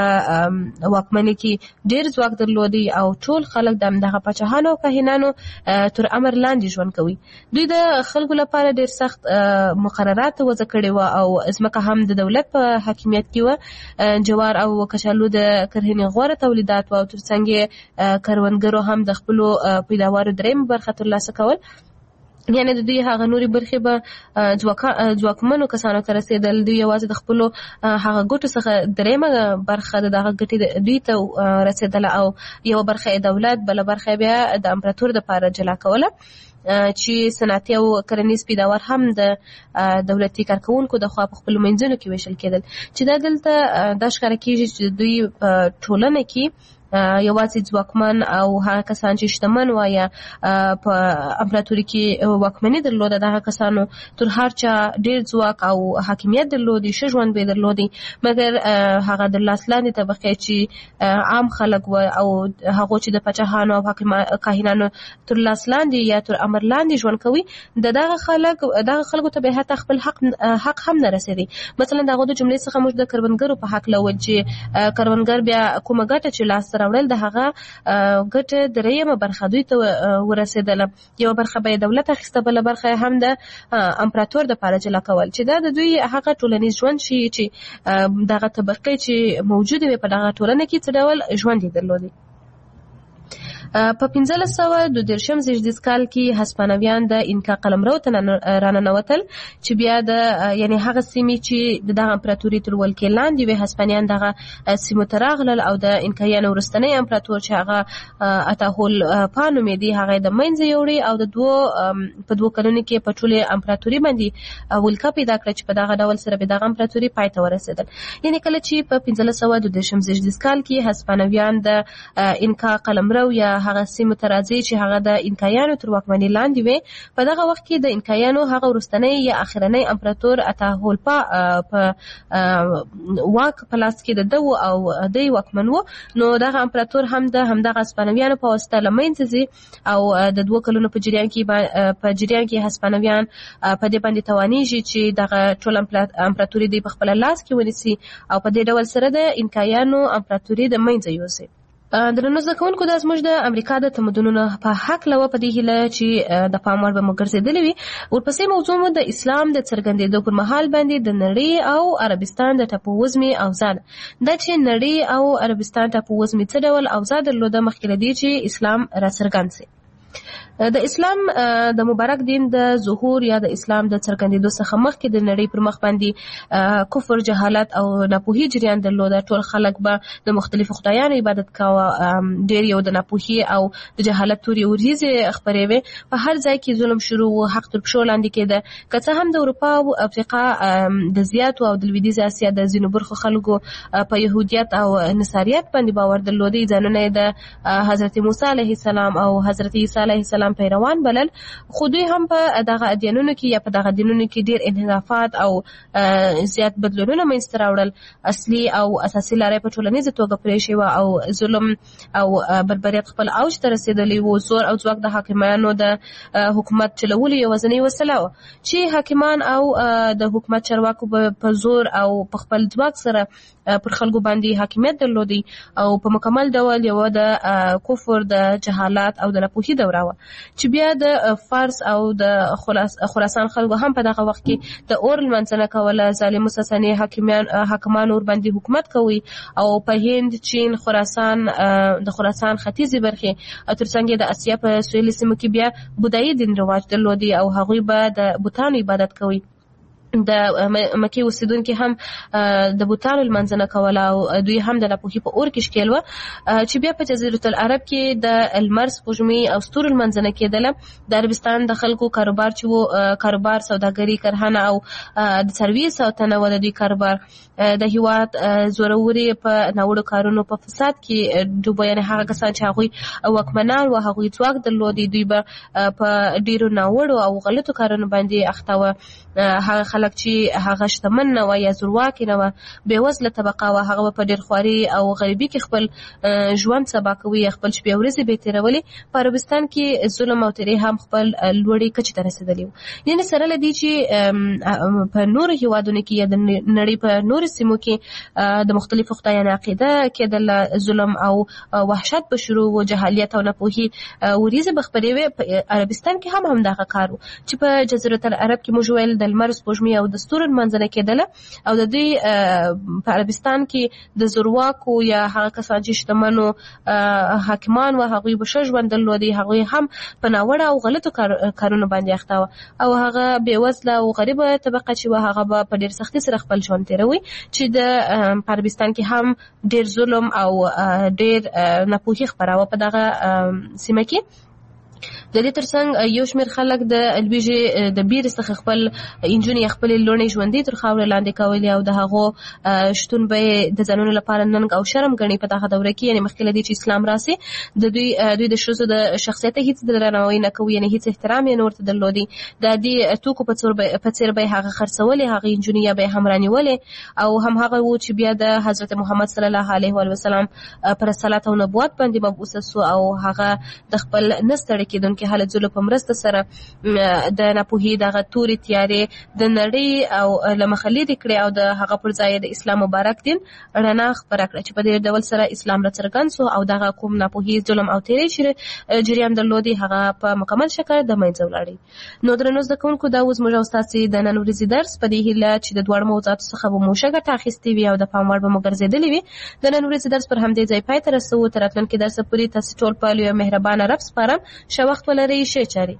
واکمني کې ډېر ځواک درلودي او ټول خلک د همدغه پاچاهانو او کاهنانو تر امر لاندې ژوند کوي. دوی د خلکو لپاره ډېر سخت مقررات وضع کړي وه او ځمکه هم د دولت په حاکمیت کې وه. جوار او کچالو د کرهنې غوره تولیدات وه او ترڅنګ یې کروندګرو هم د خپلو پیداوارو درېیمه برخه ترلاسه کول. یعنې د دوی هغه نورې برخې به ځواکمنو کسانو ته رسېدل. دوی یوازې د خپلو هغه ګټو څخه درېیمه برخه د دغه ګټې دوی ته رسېدله او یوه برخه یې دولت، بله برخه بیا د امپراتور دپاره جلا کوله. چې صنعتي او کرنیز پیداوار هم د دولتي کارکونکو د خوا په خپل منځونو کې ویشل کېدل، چې دا دلته دا ښکاره کېږي چې دوی په ټولنه کې یوازې ځواکمن او هغه کسان چې شتمن وو یا په امپراتوري کې واکمني درلوده، دغه کسانو تر هر چا ډېر ځواک او حاکمیت درلودي، ښه ژوند به یې درلودي، مګر هغه د لاس لاندې طبقې چې عام خلک وو او هغو چې د پاچاهانو او کاهنانو تر لاس لاندې یا تر امر لاندې ژوند کوي، د دغه خلک دغه خلکو ته به حتی خپل حق حق هم نه رسېدی. مثلا د هغو د جملې څخه موږ د کروندګرو په حق لول چې کروندګر بیا کومه ګټه چې لاس راوړل د هغه ګټه دریمه برخه دوی ته ورسېدله، یوه برخه به یې دولت اخیسته، بله برخه هم د امپراتور دپاره جلا کول، چې دا د دوی هغه ټولنیز ژوند ښیي چې دغه طبقې چې موجودې وې په دغه ټولنه کې څه ډول ژوند یې درلودی. په پنځلس سوه دوه دېرشم زېږدیز کال کې هسپانویان د انکا قلمرو ته راننوتل، چې بیا د یعنې هغه سیمې چې د دغه امپراتوري تر ولکې لاندې وې، هسپانیان دغه سیمو ته راغلل او د انکایانو وروستنی امپراتور چې هغه اتاهولپا نومېدی هغه یې د منځه یوړی او د دوو په دوو کلونو کې په ټولې امپراتوري باندې ولکه پیدا کړه، چې په دغه ډول سره به دغه امپراتوري پای ته ورسېدل. یعنې کله چې په پنځلس سوه دوه دېرشم زېږدیز کال کې هسپانویان د انکا قلمرو یا هغه سیمو ته راځي چې هغه د انکایانو تر واکمنۍ لاندې وې، په دغه وخت کې د انکایانو هغه وروستنی یا اخرنی امپراتور اتاهولپا په واک په لاس کې د ده و او دی واکمن و، نو دغه امپراتور هم د همدغه هسپانویانو په واسطه له منځه ځي او د دوه کلونو په جریان کې په جریان کې هسپانویان په دې باندې توانیږي چې دغه ټول امپراتوري دی په خپل لاس کې ونیسي او په دې ډول سره د انکایانو امپراتوري د منځه یوسي. درنو زده کوونکو، دا زموږ د امریکا د تمدنونو په هکله وه، په دې هیله چې د پام وړ به مو ګرځېدلې وي. ورپسې موضوع مو د اسلام د څرګندېدو پر مهال باندې د نړۍ او عربستان د ټاپووزمې اوضاع ده. دا چې نړۍ او عربستان ټاپووزمې څه ډول اوضاع درلوده مخکې له دې چې اسلام راڅرګند سي. د اسلام د مبارک دین د ظهور یا د اسلام د څرګندېدو څخه مخکې د نړۍ پر مخ باندې کفر، جهالت او ناپوهي جریان درلوده. ټول خلک به د مختلفو خدایانو عبادت کاوه، ډېر یو د ناپوهي او د جهالت تورې وریځې خپرې وې، په هر ځای کې ظلم شروع و، حق تر پښو لاندې کېده. که څه هم د اروپا او افریقا د زیاتو او د لویدیځې اسیا د ځینو برخو خلکو په یهودیت او نصاریت باندې باور درلودی، ځانونه یې د حضرت موسی علیه السلام او حضرت عیسی علیه السلام پیروان بلل، خو دوی هم په دغه ادیانونو کې یا په دغه دینونو کې ډېر انحرافات او زیات بدلونونه منځته راوړل. اصلي او اساسي لارې په ټولنیزه توګه پرېښې وه او ظلم او بربریت خپل اوج ته رسېدلی و. زور او ځواک د حاکمانو د حکومت چلولو یوازینۍ وسیله وه، چې حاکمان او د حکومت چارواکو په زور او په خپل ځواک سره پر خلکو باندې حاکمیت درلودی او په مکمل ډول یو د کفر، د جهالت او د ناپوهي دوره وه، چې بیا د فارس او د خراسان خلکو هم په دغه وخت کې د اور لمانځنه کوله. ظالمو ساساني حاکمان حاکمان ور باندې حکومت کوي او په هند، چین، خراسان د خراسان ختیځې برخې ترڅنګ د اسیا په سویلي سیمو کې بیا بودایي دین رواج درلودي او هغوی به د بوتانو عبادت کوي. د مکې اوسیدونکي هم د بوتانو لمانځنه کوله او دوی هم د ناپوهي په اور کې ښکېل وه، چې بیا په جزیرة العرب کې د لمر، سپوږمۍ او ستورو لمانځنه کېدله. د عربستان د خلکو کاروبار چې و، کاروبار، سوداګري، کرهنه او د څاروي ساتنه و د دوی کاروبار. د هېواد زوروري په ناوړو کارونو په فساد کې ډوبه، یعنې هغه کسان چې هغوی واکمنان و، هغوی ځواک درلودي، دوی به په ډېرو ناوړو او غلطو کارونو باندې اخته وه. هغه خلک چې هغه شتمن نه وه یا زورواکي نه وه، بېوزله طبقه وه، هغه به په ډېر خواري او غریبي کې خپل ژوند سبا کوي یا خپل شپې ورځې به یې تېرولې. په عربستان کې ظلم او تېرې هم خپل لوړې کچې ته رسېدلي وو. یعنې سره له دې چې په نورو هېوادونو کې یا د نړۍ په نورو سیمو کې د مختلفو خدایانو عقیده کېدله، ظلم او وحشت به شروع و، جهالیت او ناپوهي وریځې به خپرې وې. په عربستان کې هم همدغه کار و چې په جزیرة العرب کې موږ ویل د لمر، سپوږمۍ او د ستورو لمانځنه کېدله او د دوی په عربستان کې د زورواکو یا هغه کسان چې شتمنو حاکمان و، هغوی به ښه ژوند درلودی، هغوی هم په ناوړه او غلطو کارونو باندې اخته وه او هغه بېوزله او غریبه طبقه چې وه هغه به په ډېر سختۍ سره خپل ژوند تېروي، چې د عربستان کې هم ډېر ظلم او ډېر ناپوهي خپره وه په دغه سیمه کې. د دې ترڅنګ یو شمېر خلک د لویږي د بیر څخه خپل انجونې خپل لونې ژوندۍ تر خاورې لاندې کولې او د هغو شتون به د ځانونو لپاره ننګ او شرم ګڼي په دغه دوره کې. یعنې مخکې له دې چې اسلام راسي د دوی دوی د ښځو د شخصیت هیڅ درناوی نه کوي، یعنې هیڅ احترام یې نه ورته درلودی. د دې توکو په څېر به یې هغه خرڅولې، هغې انجونې به یې هم رانیولې او هم هغه و چې بیا د حضرت محمد صلی الله علیه وسلم پر رسالت او نبوت باندې مبعوث سو او هغه د خپل نه ستړي کېدونکي هلې ځلو په مرسته سره د ناپوهۍ دغه تورې تیارې د نړۍ او له مخه لرې کړې او د هغه پر ځای د اسلام مبارک دین رڼا خپره کړه چې په دې ډول سره اسلام راڅرګند سو او دغه کوم ناپوهي، ظلم او تیرې چې جریان درلودي هغه په مکمل شکل د منځه ولاړې. نو درنو زده کوونکو، دا اوس موږ او ستاسې د نن ورځې درس په دې هیله چې د دواړو موضوعاتو څخه به مو ښه ګټه اخیستې وي او د پام وړ به مو ګرځېدلې وي. د نن ورځې درس پر همدې ځای پای ته رسوو. تر راتلونکي درسه پورې تاسې ټول په لوی مهربانه رب سپارم. ښه وخت ولرئ. ښې چارې.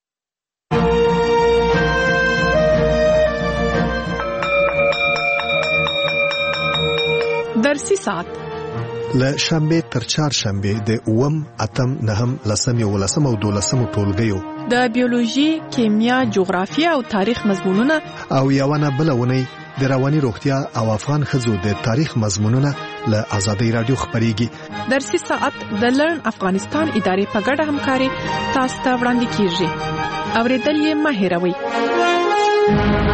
درسي ساعت له شنبه تر چهارشنبه د اووم، اتم، نهم، لسم، یولسم او دولسم ټولګیو د بیولوژي، کیمیا، جغرافیه او تاریخ مضمونونه او یوونه بلونه د رواني روغتیا او افغان ښځو د تاریخ مضمونونه له آزادۍ رادیو خبريږي. درسي ساعت د لرن افغانستان ادارې په ګډه همکاري تاسو ته وړاندې کیږي. اوریدل یې مه هېروئ.